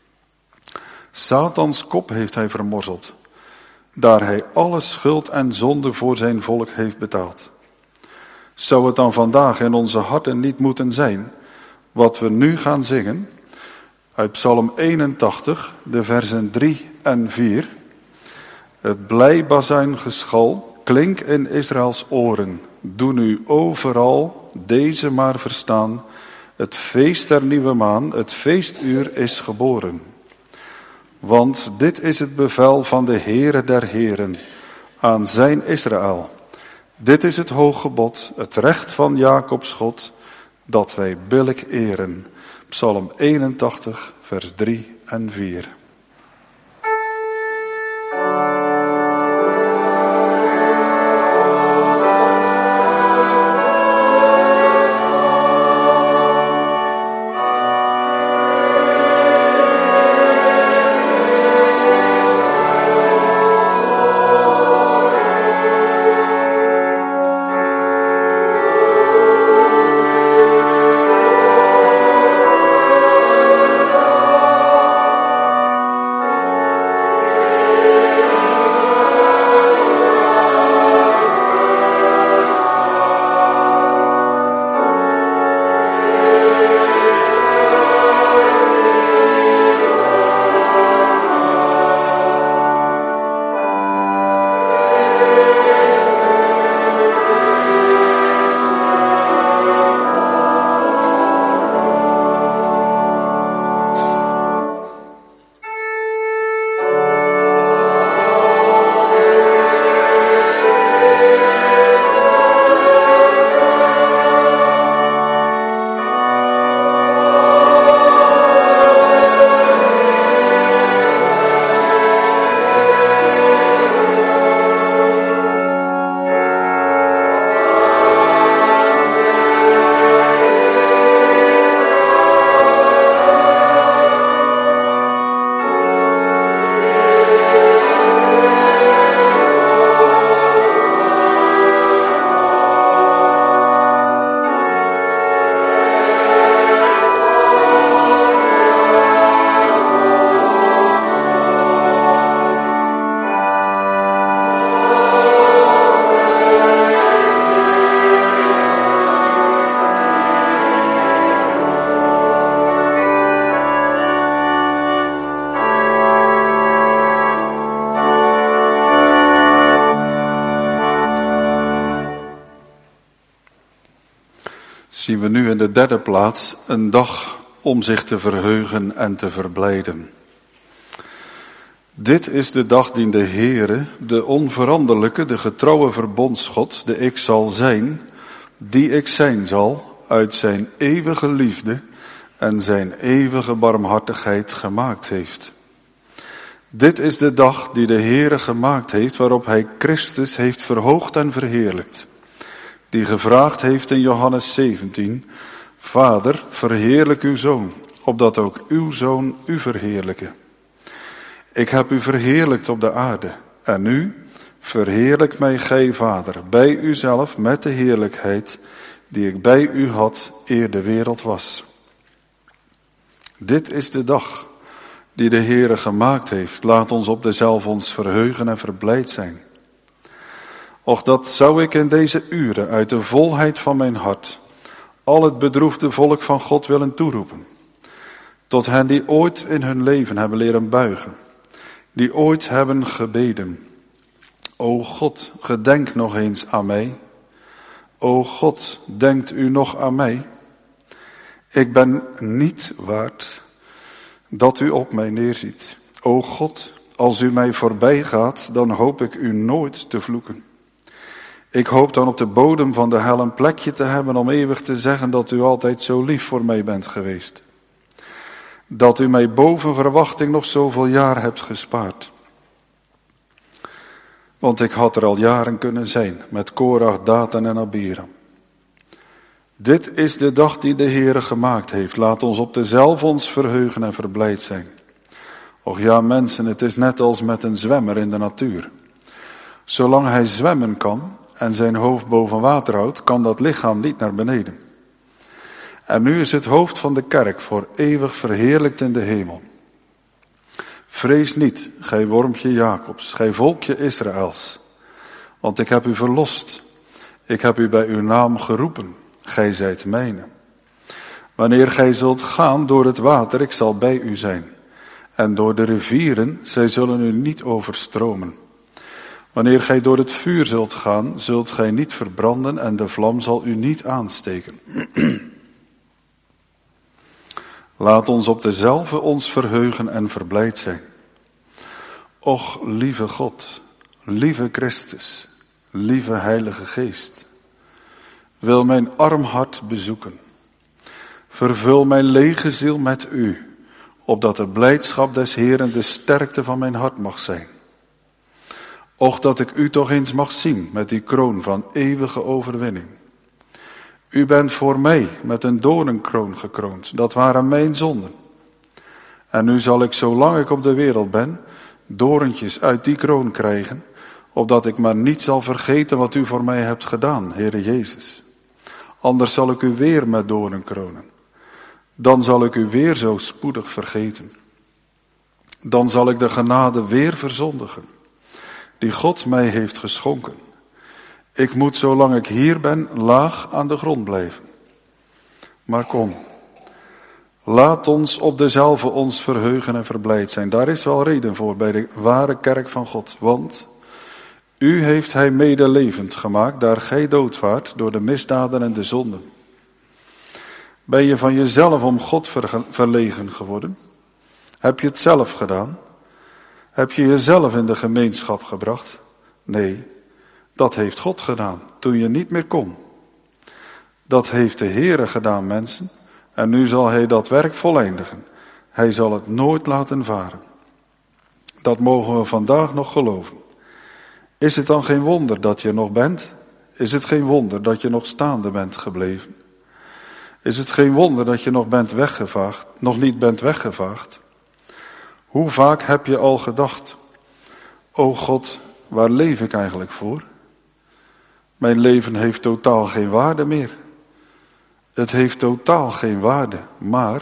Satans kop heeft hij vermorzeld, daar hij alle schuld en zonde voor zijn volk heeft betaald. Zou het dan vandaag in onze harten niet moeten zijn, wat we nu gaan zingen, uit Psalm eenentachtig, de versen drie en vier. Het blijbazuingeschal klink in Israëls oren, doe nu overal deze maar verstaan, het feest der nieuwe maan, het feestuur is geboren. Want dit is het bevel van de Heere der Heren aan zijn Israël. Dit is het hooggebod, het recht van Jacobs God, dat wij billijk eren. Psalm eenentachtig, vers drie en vier. zien we nu in de derde plaats een dag om zich te verheugen en te verblijden. Dit is de dag die de Heere, de onveranderlijke, de getrouwe verbondsgod, de ik zal zijn, die ik zijn zal, uit zijn eeuwige liefde en zijn eeuwige barmhartigheid gemaakt heeft. Dit is de dag die de Heere gemaakt heeft, waarop hij Christus heeft verhoogd en verheerlijkt. Die gevraagd heeft in Johannes zeventien, Vader, verheerlijk uw Zoon, opdat ook uw Zoon u verheerlijke. Ik heb u verheerlijkt op de aarde, en nu verheerlijk mij gij, Vader, bij uzelf met de heerlijkheid die ik bij u had eer de wereld was. Dit is de dag die de Heere gemaakt heeft. Laat ons op dezelfde ons verheugen en verblijd zijn. Och, dat zou ik in deze uren uit de volheid van mijn hart al het bedroefde volk van God willen toeroepen. Tot hen die ooit in hun leven hebben leren buigen, die ooit hebben gebeden. O God, gedenk nog eens aan mij. O God, denkt u nog aan mij? Ik ben niet waard dat u op mij neerziet. O God, als u mij voorbij gaat, dan hoop ik u nooit te vloeken. Ik hoop dan op de bodem van de hel een plekje te hebben om eeuwig te zeggen dat u altijd zo lief voor mij bent geweest. Dat u mij boven verwachting nog zoveel jaar hebt gespaard. Want ik had er al jaren kunnen zijn met Korach, Datan en Abiram. Dit is de dag die de Heere gemaakt heeft. Laat ons op dezelfde ons verheugen en verblijd zijn. Och ja, mensen, het is net als met een zwemmer in de natuur. Zolang hij zwemmen kan en zijn hoofd boven water houdt, kan dat lichaam niet naar beneden. En nu is het hoofd van de kerk voor eeuwig verheerlijkt in de hemel. Vrees niet, gij wormpje Jacobs, gij volkje Israëls, want ik heb u verlost. Ik heb u bij uw naam geroepen, gij zijt mijne. Wanneer gij zult gaan door het water, ik zal bij u zijn. En door de rivieren, zij zullen u niet overstromen. Wanneer gij door het vuur zult gaan, zult gij niet verbranden en de vlam zal u niet aansteken. Laat ons op dezelfde ons verheugen en verblijd zijn. Och, lieve God, lieve Christus, lieve Heilige Geest, wil mijn arm hart bezoeken. Vervul mijn lege ziel met u, opdat de blijdschap des Heeren de sterkte van mijn hart mag zijn. Och, dat ik u toch eens mag zien met die kroon van eeuwige overwinning. U bent voor mij met een doornenkroon gekroond, dat waren mijn zonden. En nu zal ik, zolang ik op de wereld ben, dorentjes uit die kroon krijgen, opdat ik maar niet zal vergeten wat u voor mij hebt gedaan, Heere Jezus. Anders zal ik u weer met doornen kronen. Dan zal ik u weer zo spoedig vergeten. Dan zal ik de genade weer verzondigen, die God mij heeft geschonken. Ik moet, zolang ik hier ben, laag aan de grond blijven. Maar kom, laat ons op dezelfde ons verheugen en verblijd zijn. Daar is wel reden voor bij de ware kerk van God. Want u heeft hij medelevend gemaakt, daar gij doodvaart door de misdaden en de zonden. Ben je van jezelf om God verlegen geworden? Heb je het zelf gedaan? Heb je jezelf in de gemeenschap gebracht? Nee, dat heeft God gedaan, toen je niet meer kon. Dat heeft de Heere gedaan, mensen, en nu zal hij dat werk voleindigen. Hij zal het nooit laten varen. Dat mogen we vandaag nog geloven. Is het dan geen wonder dat je nog bent? Is het geen wonder dat je nog staande bent gebleven? Is het geen wonder dat je nog bent weggevaagd, nog niet bent weggevaagd? Hoe vaak heb je al gedacht, o God, waar leef ik eigenlijk voor? Mijn leven heeft totaal geen waarde meer. Het heeft totaal geen waarde, maar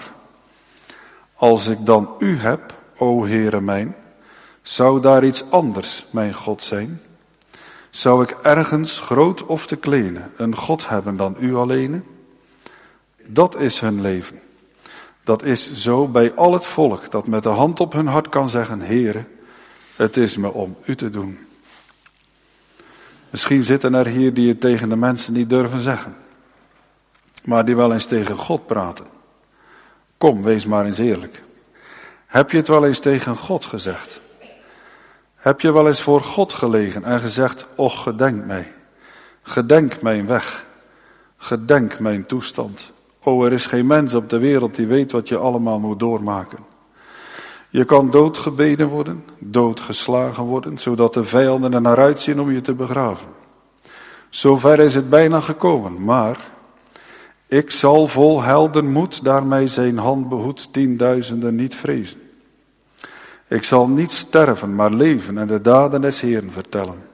als ik dan u heb, o Heere mijn, zou daar iets anders mijn God zijn? Zou ik ergens, groot of te kleine, een God hebben dan u alleen? Dat is hun leven. Dat is zo bij al het volk dat met de hand op hun hart kan zeggen, Heere, het is me om u te doen. Misschien zitten er hier die het tegen de mensen niet durven zeggen. maar die wel eens tegen God praten. Kom, wees maar eens eerlijk. Heb je het wel eens tegen God gezegd? Heb je wel eens voor God gelegen en gezegd, och, gedenk mij. Gedenk mijn weg. Gedenk mijn toestand. O, er is geen mens op de wereld die weet wat je allemaal moet doormaken. Je kan doodgebeden worden, doodgeslagen worden, zodat de vijanden er naar uitzien om je te begraven. Zover is het bijna gekomen, maar ik zal vol heldenmoed daarmee zijn hand behoed tienduizenden niet vrezen. Ik zal niet sterven, maar leven en de daden des Heeren vertellen.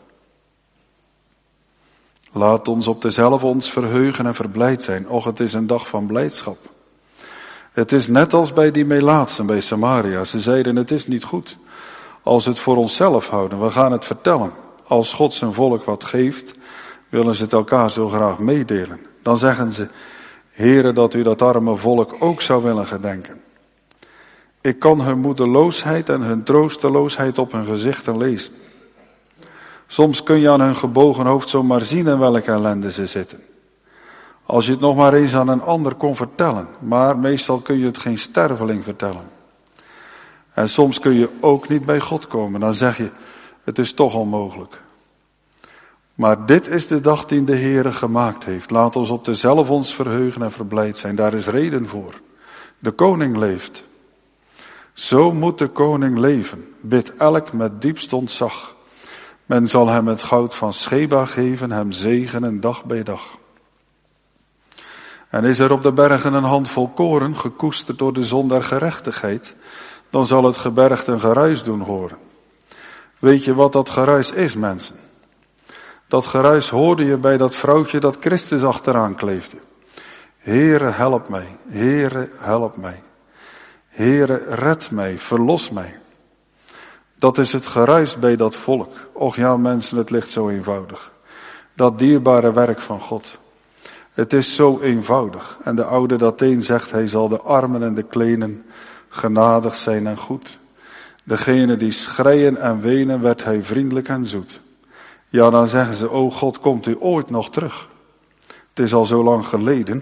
Laat ons op dezelfde ons verheugen en verblijd zijn. Och, het is een dag van blijdschap. Het is net als bij die Melaatsen bij Samaria. Ze zeiden, het is niet goed als we het voor onszelf houden. We gaan het vertellen. Als God zijn volk wat geeft, willen ze het elkaar zo graag meedelen. Dan zeggen ze, Heere, dat u dat arme volk ook zou willen gedenken. Ik kan hun moedeloosheid en hun troosteloosheid op hun gezichten lezen. Soms kun je aan hun gebogen hoofd zomaar zien in welke ellende ze zitten. Als je het nog maar eens aan een ander kon vertellen. Maar meestal kun je het geen sterveling vertellen. En soms kun je ook niet bij God komen. Dan zeg je, het is toch onmogelijk. Maar dit is de dag die de Heere gemaakt heeft. Laat ons op dezelfde ons verheugen en verblijd zijn. Daar is reden voor. De koning leeft. Zo moet de koning leven. Bid elk met diepst ontzag. Men zal hem het goud van Sheba geven, hem zegenen dag bij dag. En is er op de bergen een handvol koren, gekoesterd door de zon der gerechtigheid, dan zal het gebergte een geruis doen horen. Weet je wat dat geruis is, mensen? Dat geruis hoorde je bij dat vrouwtje dat Christus achteraan kleefde. Heere, help mij. Heere, help mij. Heere, red mij, verlos mij. Dat is het geruis bij dat volk. Och ja, mensen, het ligt zo eenvoudig. Dat dierbare werk van God. Het is zo eenvoudig. En de oude Dateen zegt, hij zal de armen en de klenen genadig zijn en goed. Degene die schreien en wenen, werd hij vriendelijk en zoet. Ja, dan zeggen ze, o God, komt u ooit nog terug? Het is al zo lang geleden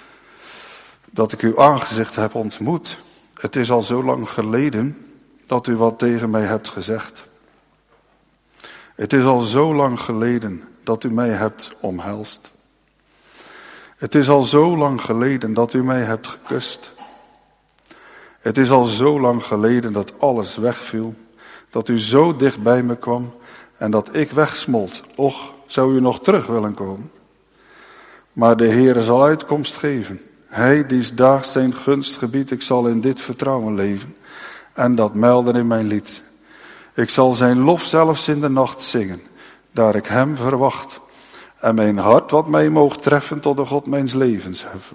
dat ik uw aangezicht heb ontmoet. Het is al zo lang geleden dat u wat tegen mij hebt gezegd. Het is al zo lang geleden dat u mij hebt omhelst. Het is al zo lang geleden dat u mij hebt gekust. Het is al zo lang geleden dat alles wegviel, dat u zo dicht bij me kwam en dat ik wegsmolt. Och, zou u nog terug willen komen? Maar de Heere zal uitkomst geven. Hij die daags zijn gunst gebiedt, ik zal in dit vertrouwen leven en dat melden in mijn lied. Ik zal zijn lof zelfs in de nacht zingen, daar ik hem verwacht. En mijn hart wat mij moogt treffen tot de God mijns levens heffen.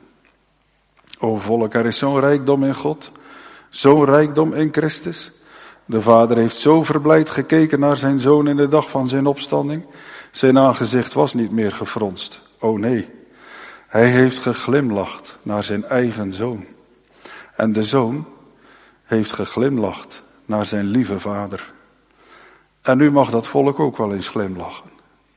O volk, er is zo'n rijkdom in God, zo'n rijkdom in Christus. De Vader heeft zo verblijd gekeken naar zijn Zoon in de dag van zijn opstanding. Zijn aangezicht was niet meer gefronst. O nee, hij heeft geglimlacht naar zijn eigen Zoon. En de Zoon heeft geglimlacht naar zijn lieve Vader. En nu mag dat volk ook wel eens glimlachen.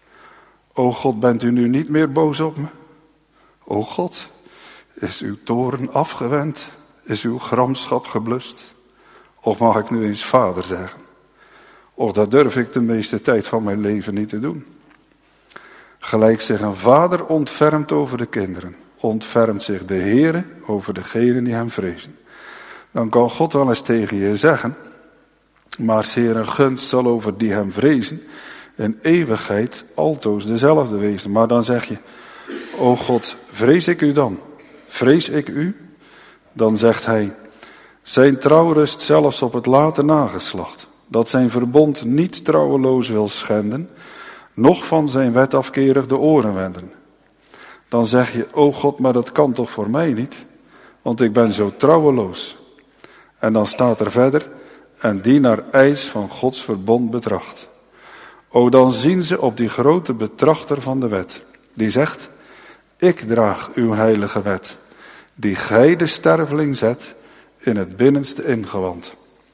O God, bent u nu niet meer boos op me? O God, is uw toorn afgewend? Is uw gramschap geblust? Of mag ik nu eens Vader zeggen? Of dat durf ik de meeste tijd van mijn leven niet te doen. Gelijk zich een vader ontfermt over de kinderen, ontfermt zich de Heere over degenen die hem vrezen. Dan kan God wel eens tegen je zeggen, maar zeer een gunst zal over die hem vrezen in eeuwigheid altoos dezelfde wezen. Maar dan zeg je, o God, vrees ik u dan? Vrees ik u? Dan zegt hij, zijn trouw rust zelfs op het late nageslacht, dat zijn verbond niet trouweloos wil schenden, noch van zijn wet afkerig de oren wenden. Dan zeg je, o God, maar dat kan toch voor mij niet, want ik ben zo trouweloos. En dan staat er verder, en die naar eis van Gods verbond betracht. O, dan zien ze op die grote betrachter van de wet, die zegt, ik draag uw heilige wet, die gij de sterveling zet in het binnenste ingewand.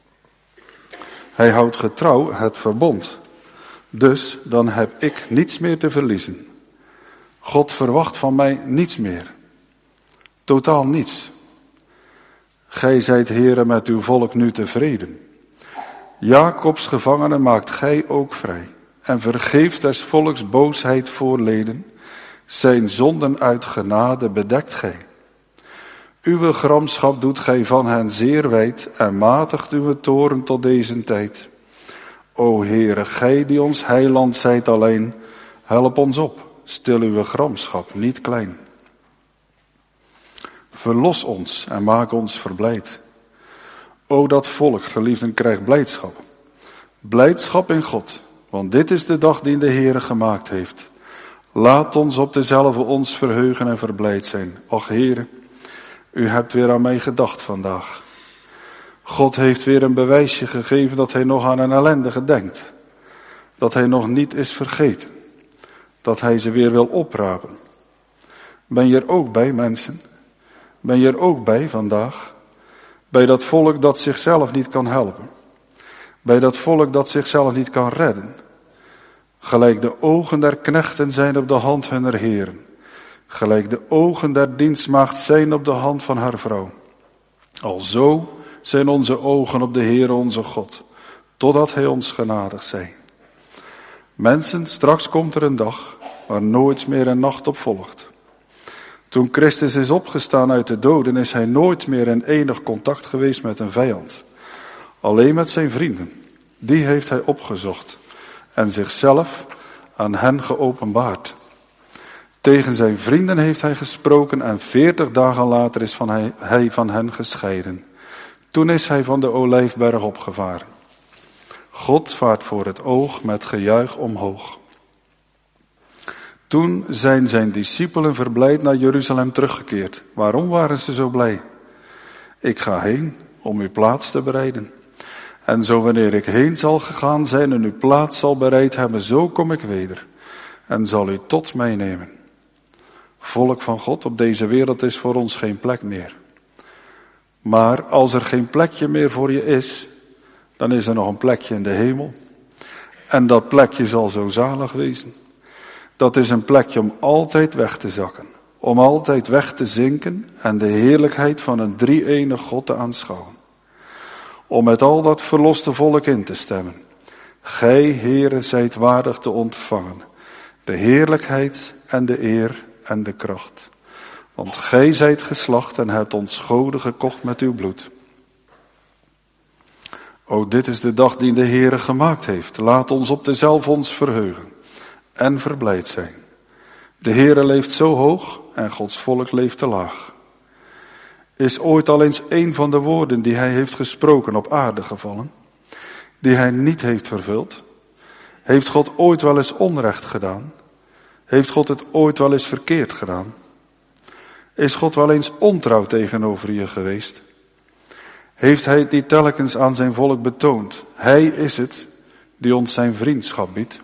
Hij houdt getrouw het verbond, dus dan heb ik niets meer te verliezen. God verwacht van mij niets meer. Totaal niets. Gij zijt, Heere, met uw volk nu tevreden. Jacobs gevangenen maakt gij ook vrij. En vergeeft des volks boosheid voorleden. Zijn zonden uit genade bedekt gij. Uwe gramschap doet gij van hen zeer wijd. En matigt uw toorn tot deze tijd. O Heere, gij die ons heiland zijt alleen. Help ons op. Stil uw gramschap niet klein. Verlos ons en maak ons verblijd. O dat volk, geliefden, krijgt blijdschap. Blijdschap in God, want dit is de dag die de Heere gemaakt heeft. Laat ons op dezelfde ons verheugen en verblijd zijn. Och Heere, u hebt weer aan mij gedacht vandaag. God heeft weer een bewijsje gegeven dat hij nog aan een ellendige denkt. Dat hij nog niet is vergeten. Dat hij ze weer wil oprapen. Ben je er ook bij, mensen? Ben je er ook bij vandaag? Bij dat volk dat zichzelf niet kan helpen. Bij dat volk dat zichzelf niet kan redden. Gelijk de ogen der knechten zijn op de hand hunner heren. Gelijk de ogen der dienstmaagd zijn op de hand van haar vrouw. Alzo zijn onze ogen op de Heere onze God, totdat hij ons genadig zij. Mensen, straks komt er een dag waar nooit meer een nacht op volgt. Toen Christus is opgestaan uit de doden, is hij nooit meer in enig contact geweest met een vijand. Alleen met zijn vrienden. Die heeft hij opgezocht en zichzelf aan hen geopenbaard. Tegen zijn vrienden heeft hij gesproken en veertig dagen later is van hij, hij van hen gescheiden. Toen is hij van de Olijfberg opgevaren. God vaart voor het oog met gejuich omhoog. Toen zijn zijn discipelen verblijd naar Jeruzalem teruggekeerd. Waarom waren ze zo blij? Ik ga heen om uw plaats te bereiden. En zo wanneer ik heen zal gegaan zijn en uw plaats zal bereid hebben, zo kom ik weder. En zal u tot mij nemen. Volk van God, op deze wereld is voor ons geen plek meer. Maar als er geen plekje meer voor je is, dan is er nog een plekje in de hemel. En dat plekje zal zo zalig wezen. Dat is een plekje om altijd weg te zakken. Om altijd weg te zinken en de heerlijkheid van een drie-enig God te aanschouwen. Om met al dat verloste volk in te stemmen. Gij, Heere, zijt waardig te ontvangen. De heerlijkheid en de eer en de kracht. Want gij zijt geslacht en hebt ons goden gekocht met uw bloed. O, dit is de dag die de Heere gemaakt heeft. Laat ons op dezelfde ons verheugen en verblijd zijn. De Heere leeft zo hoog en Gods volk leeft te laag. Is ooit al eens een van de woorden die hij heeft gesproken op aarde gevallen? Die hij niet heeft vervuld? Heeft God ooit wel eens onrecht gedaan? Heeft God het ooit wel eens verkeerd gedaan? Is God wel eens ontrouw tegenover je geweest? Heeft hij die telkens aan zijn volk betoond? Hij is het die ons zijn vriendschap biedt.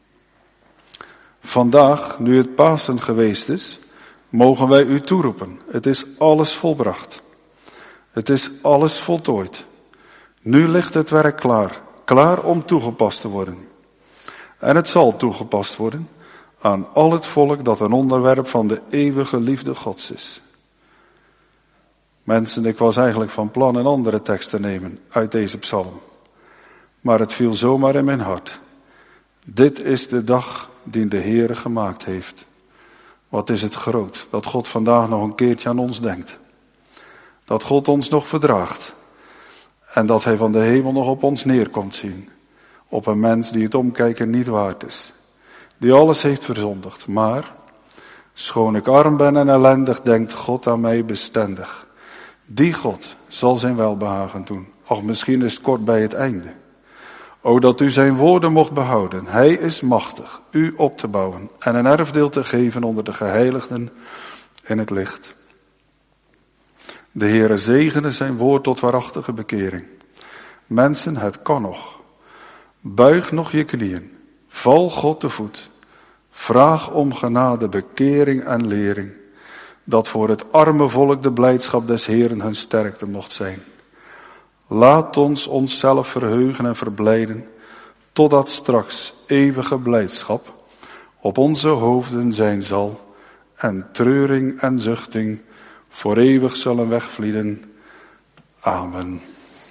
Vandaag, nu het Pasen geweest is, mogen wij u toeroepen. Het is alles volbracht. Het is alles voltooid. Nu ligt het werk klaar. Klaar om toegepast te worden. En het zal toegepast worden aan al het volk dat een onderwerp van de eeuwige liefde Gods is. Mensen, ik was eigenlijk van plan een andere tekst te nemen uit deze psalm. Maar het viel zomaar in mijn hart. Dit is de dag die de Heere gemaakt heeft. Wat is het groot dat God vandaag nog een keertje aan ons denkt. Dat God ons nog verdraagt. En dat hij van de hemel nog op ons neerkomt zien. Op een mens die het omkijken niet waard is. Die alles heeft verzondigd. Maar, schoon ik arm ben en ellendig, denkt God aan mij bestendig. Die God zal zijn welbehagen doen. Och, misschien is het kort bij het einde. O, dat u zijn woorden mocht behouden. Hij is machtig u op te bouwen en een erfdeel te geven onder de geheiligden in het licht. De Heere zegene zijn woord tot waarachtige bekering. Mensen, het kan nog. Buig nog je knieën. Val God te voet. Vraag om genade, bekering en lering. Dat voor het arme volk de blijdschap des Heeren hun sterkte mocht zijn. Laat ons onszelf verheugen en verblijden, totdat straks eeuwige blijdschap op onze hoofden zijn zal en treuring en zuchting voor eeuwig zullen wegvlieden. Amen.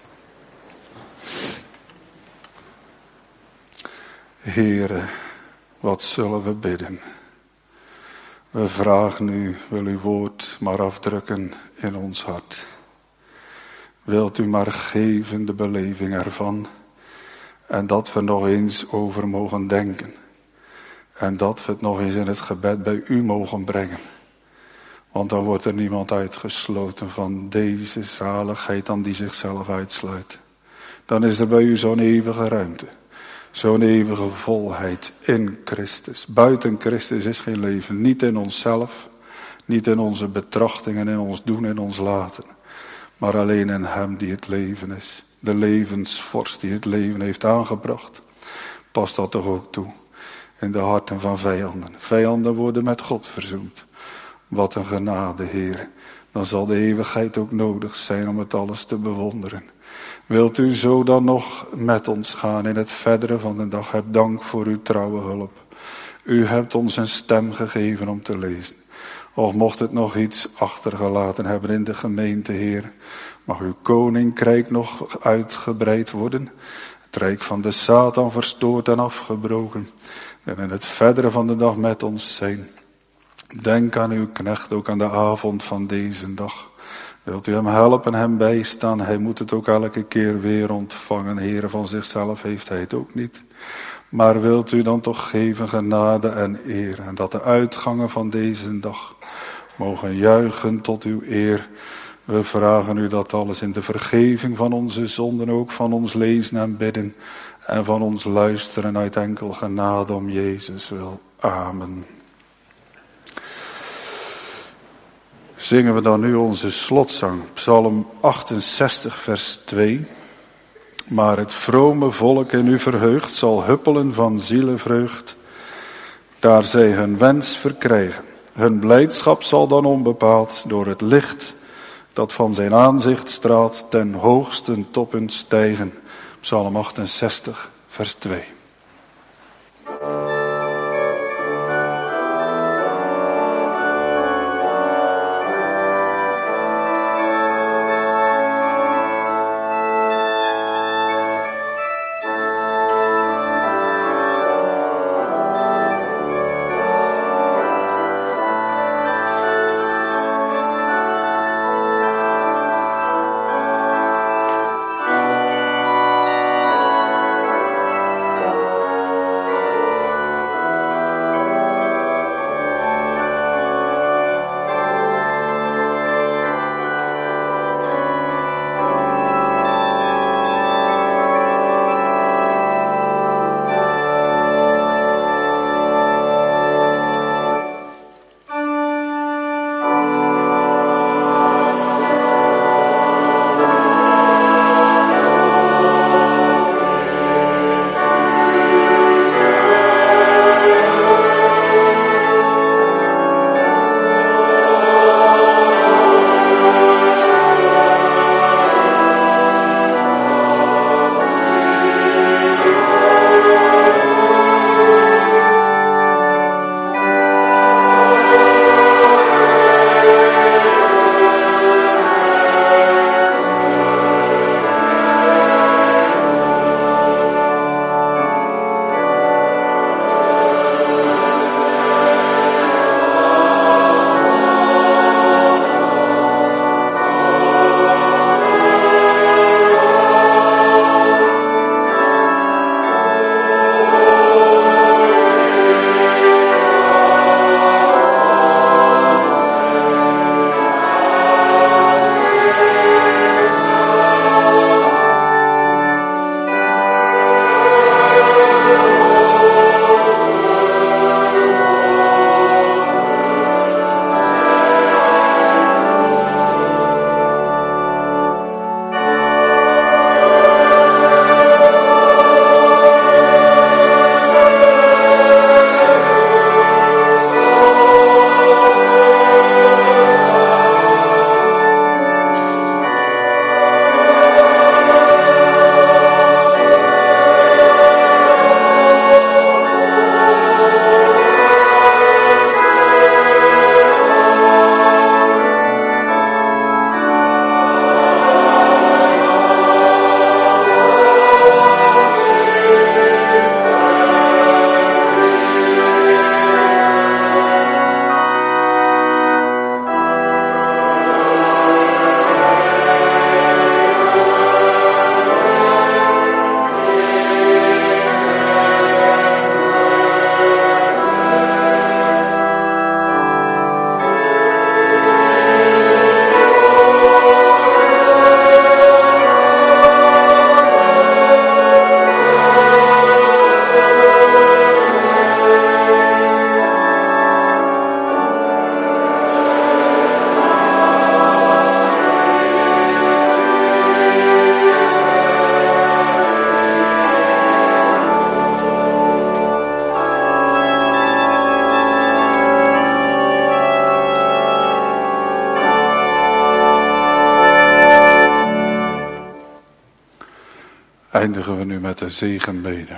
Heere, wat zullen we bidden? We vragen u, wil uw woord maar afdrukken in ons hart. Wilt u maar geven de beleving ervan. En dat we nog eens over mogen denken. En dat we het nog eens in het gebed bij u mogen brengen. Want dan wordt er niemand uitgesloten van deze zaligheid dan die zichzelf uitsluit. Dan is er bij u zo'n eeuwige ruimte. Zo'n eeuwige volheid in Christus. Buiten Christus is geen leven. Niet in onszelf. Niet in onze betrachtingen, in ons doen, in ons laten. Maar alleen in hem die het leven is. De levensvorst die het leven heeft aangebracht. Past dat toch ook toe. In de harten van vijanden. Vijanden worden met God verzoend. Wat een genade, Heer. Dan zal de eeuwigheid ook nodig zijn om het alles te bewonderen. Wilt u zo dan nog met ons gaan in het verdere van de dag. Heb dank voor uw trouwe hulp. U hebt ons een stem gegeven om te lezen. Of mocht het nog iets achtergelaten hebben in de gemeente, Heer. Mag uw koninkrijk nog uitgebreid worden. Het rijk van de Satan verstoord en afgebroken. En in het verdere van de dag met ons zijn. Denk aan uw knecht, ook aan de avond van deze dag. Wilt u hem helpen, hem bijstaan? Hij moet het ook elke keer weer ontvangen. Heere, van zichzelf heeft hij het ook niet. Maar wilt u dan toch geven genade en eer. En dat de uitgangen van deze dag mogen juichen tot uw eer. We vragen u dat alles in de vergeving van onze zonden, ook van ons lezen en bidden. En van ons luisteren uit enkel genade om Jezus wil. Amen. Zingen we dan nu onze slotzang, Psalm achtenzestig, vers twee. Maar het vrome volk in u verheugt, zal huppelen van zielenvreugd, daar zij hun wens verkrijgen. Hun blijdschap zal dan onbepaald door het licht dat van zijn aanzicht straalt ten hoogsten toppen stijgen. Psalm achtenzestig, vers twee. Thank eindigen we nu met de zegenbede.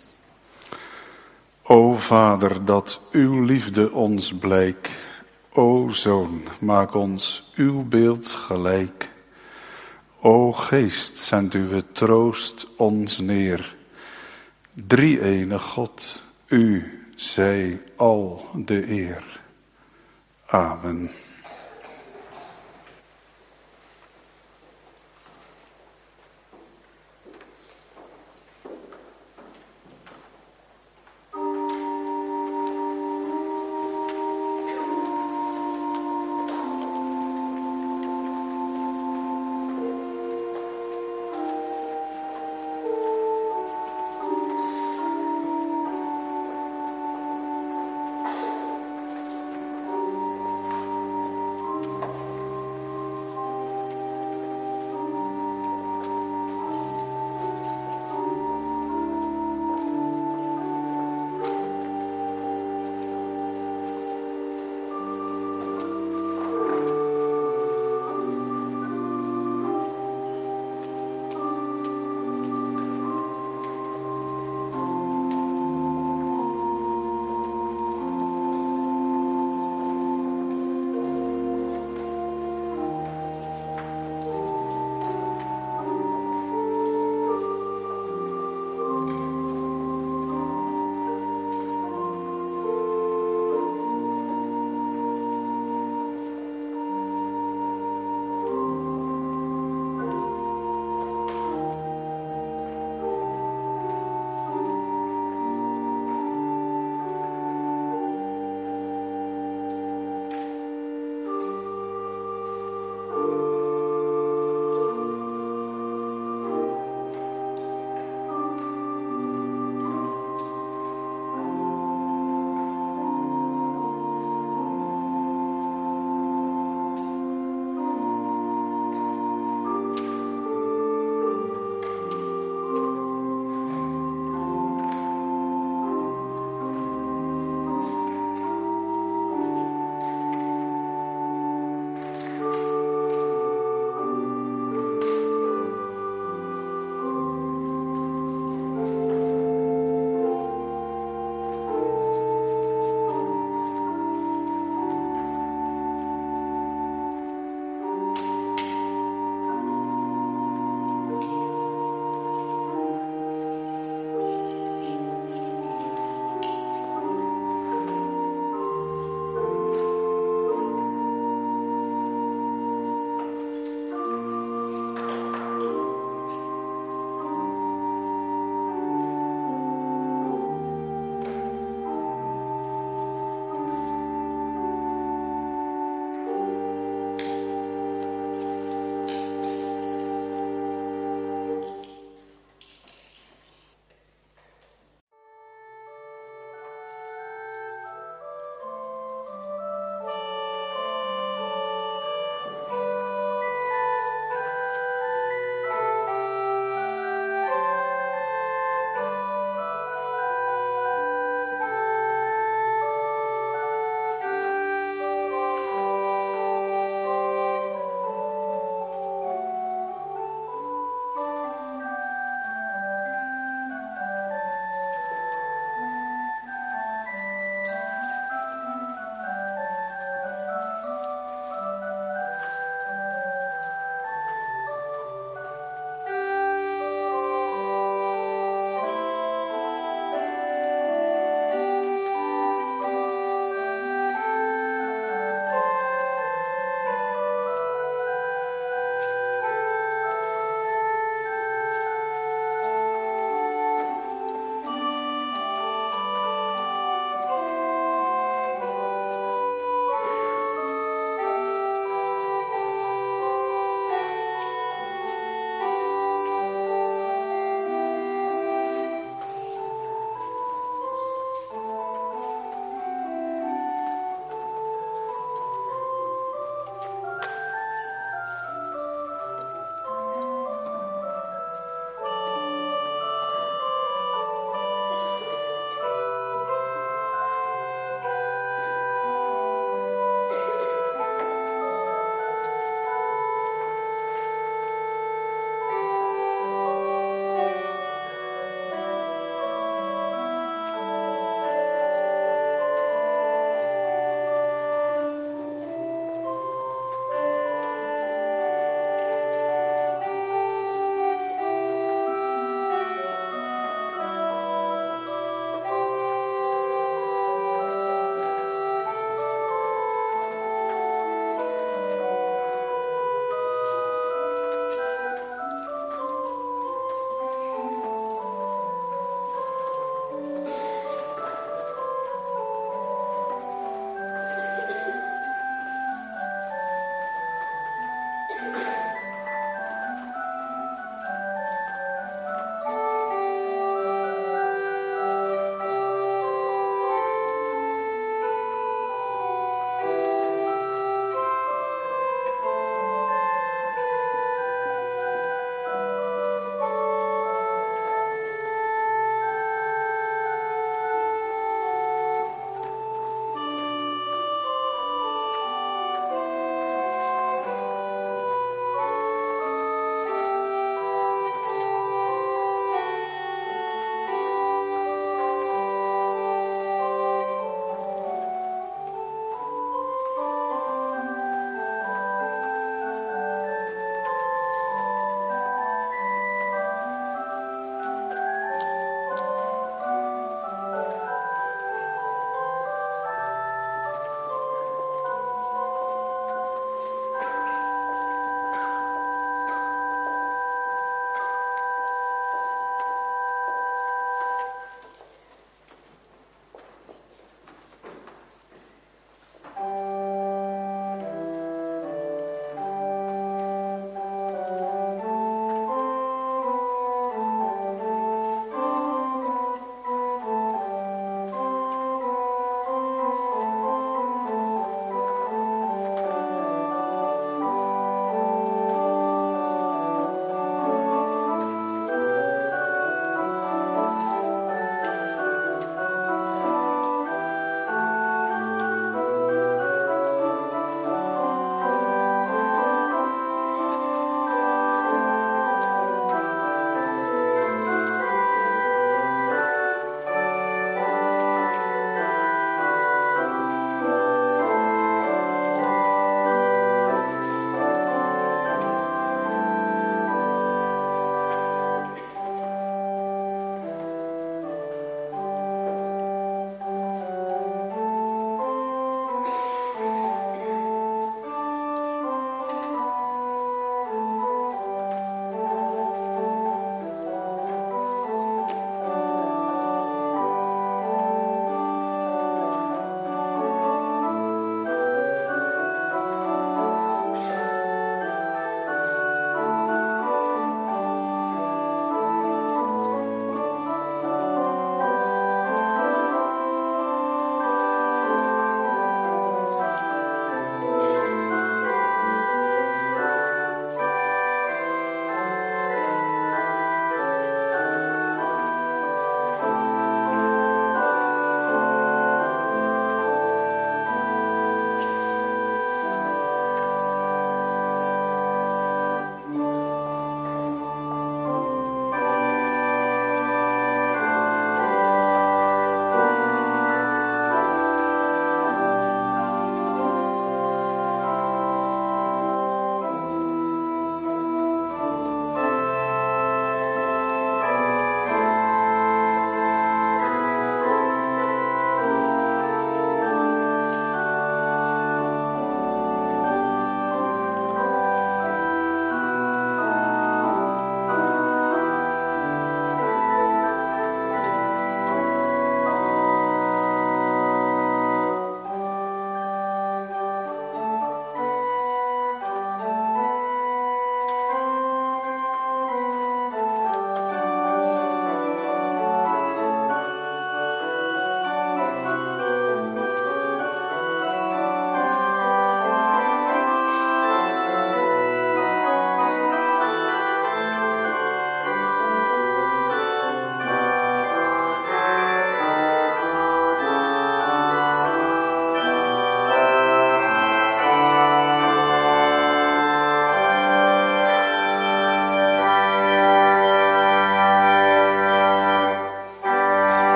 O Vader, dat uw liefde ons blijk. O Zoon, maak ons uw beeld gelijk. O Geest, zend uw troost ons neer. Drie-ene God, u zij al de eer. Amen.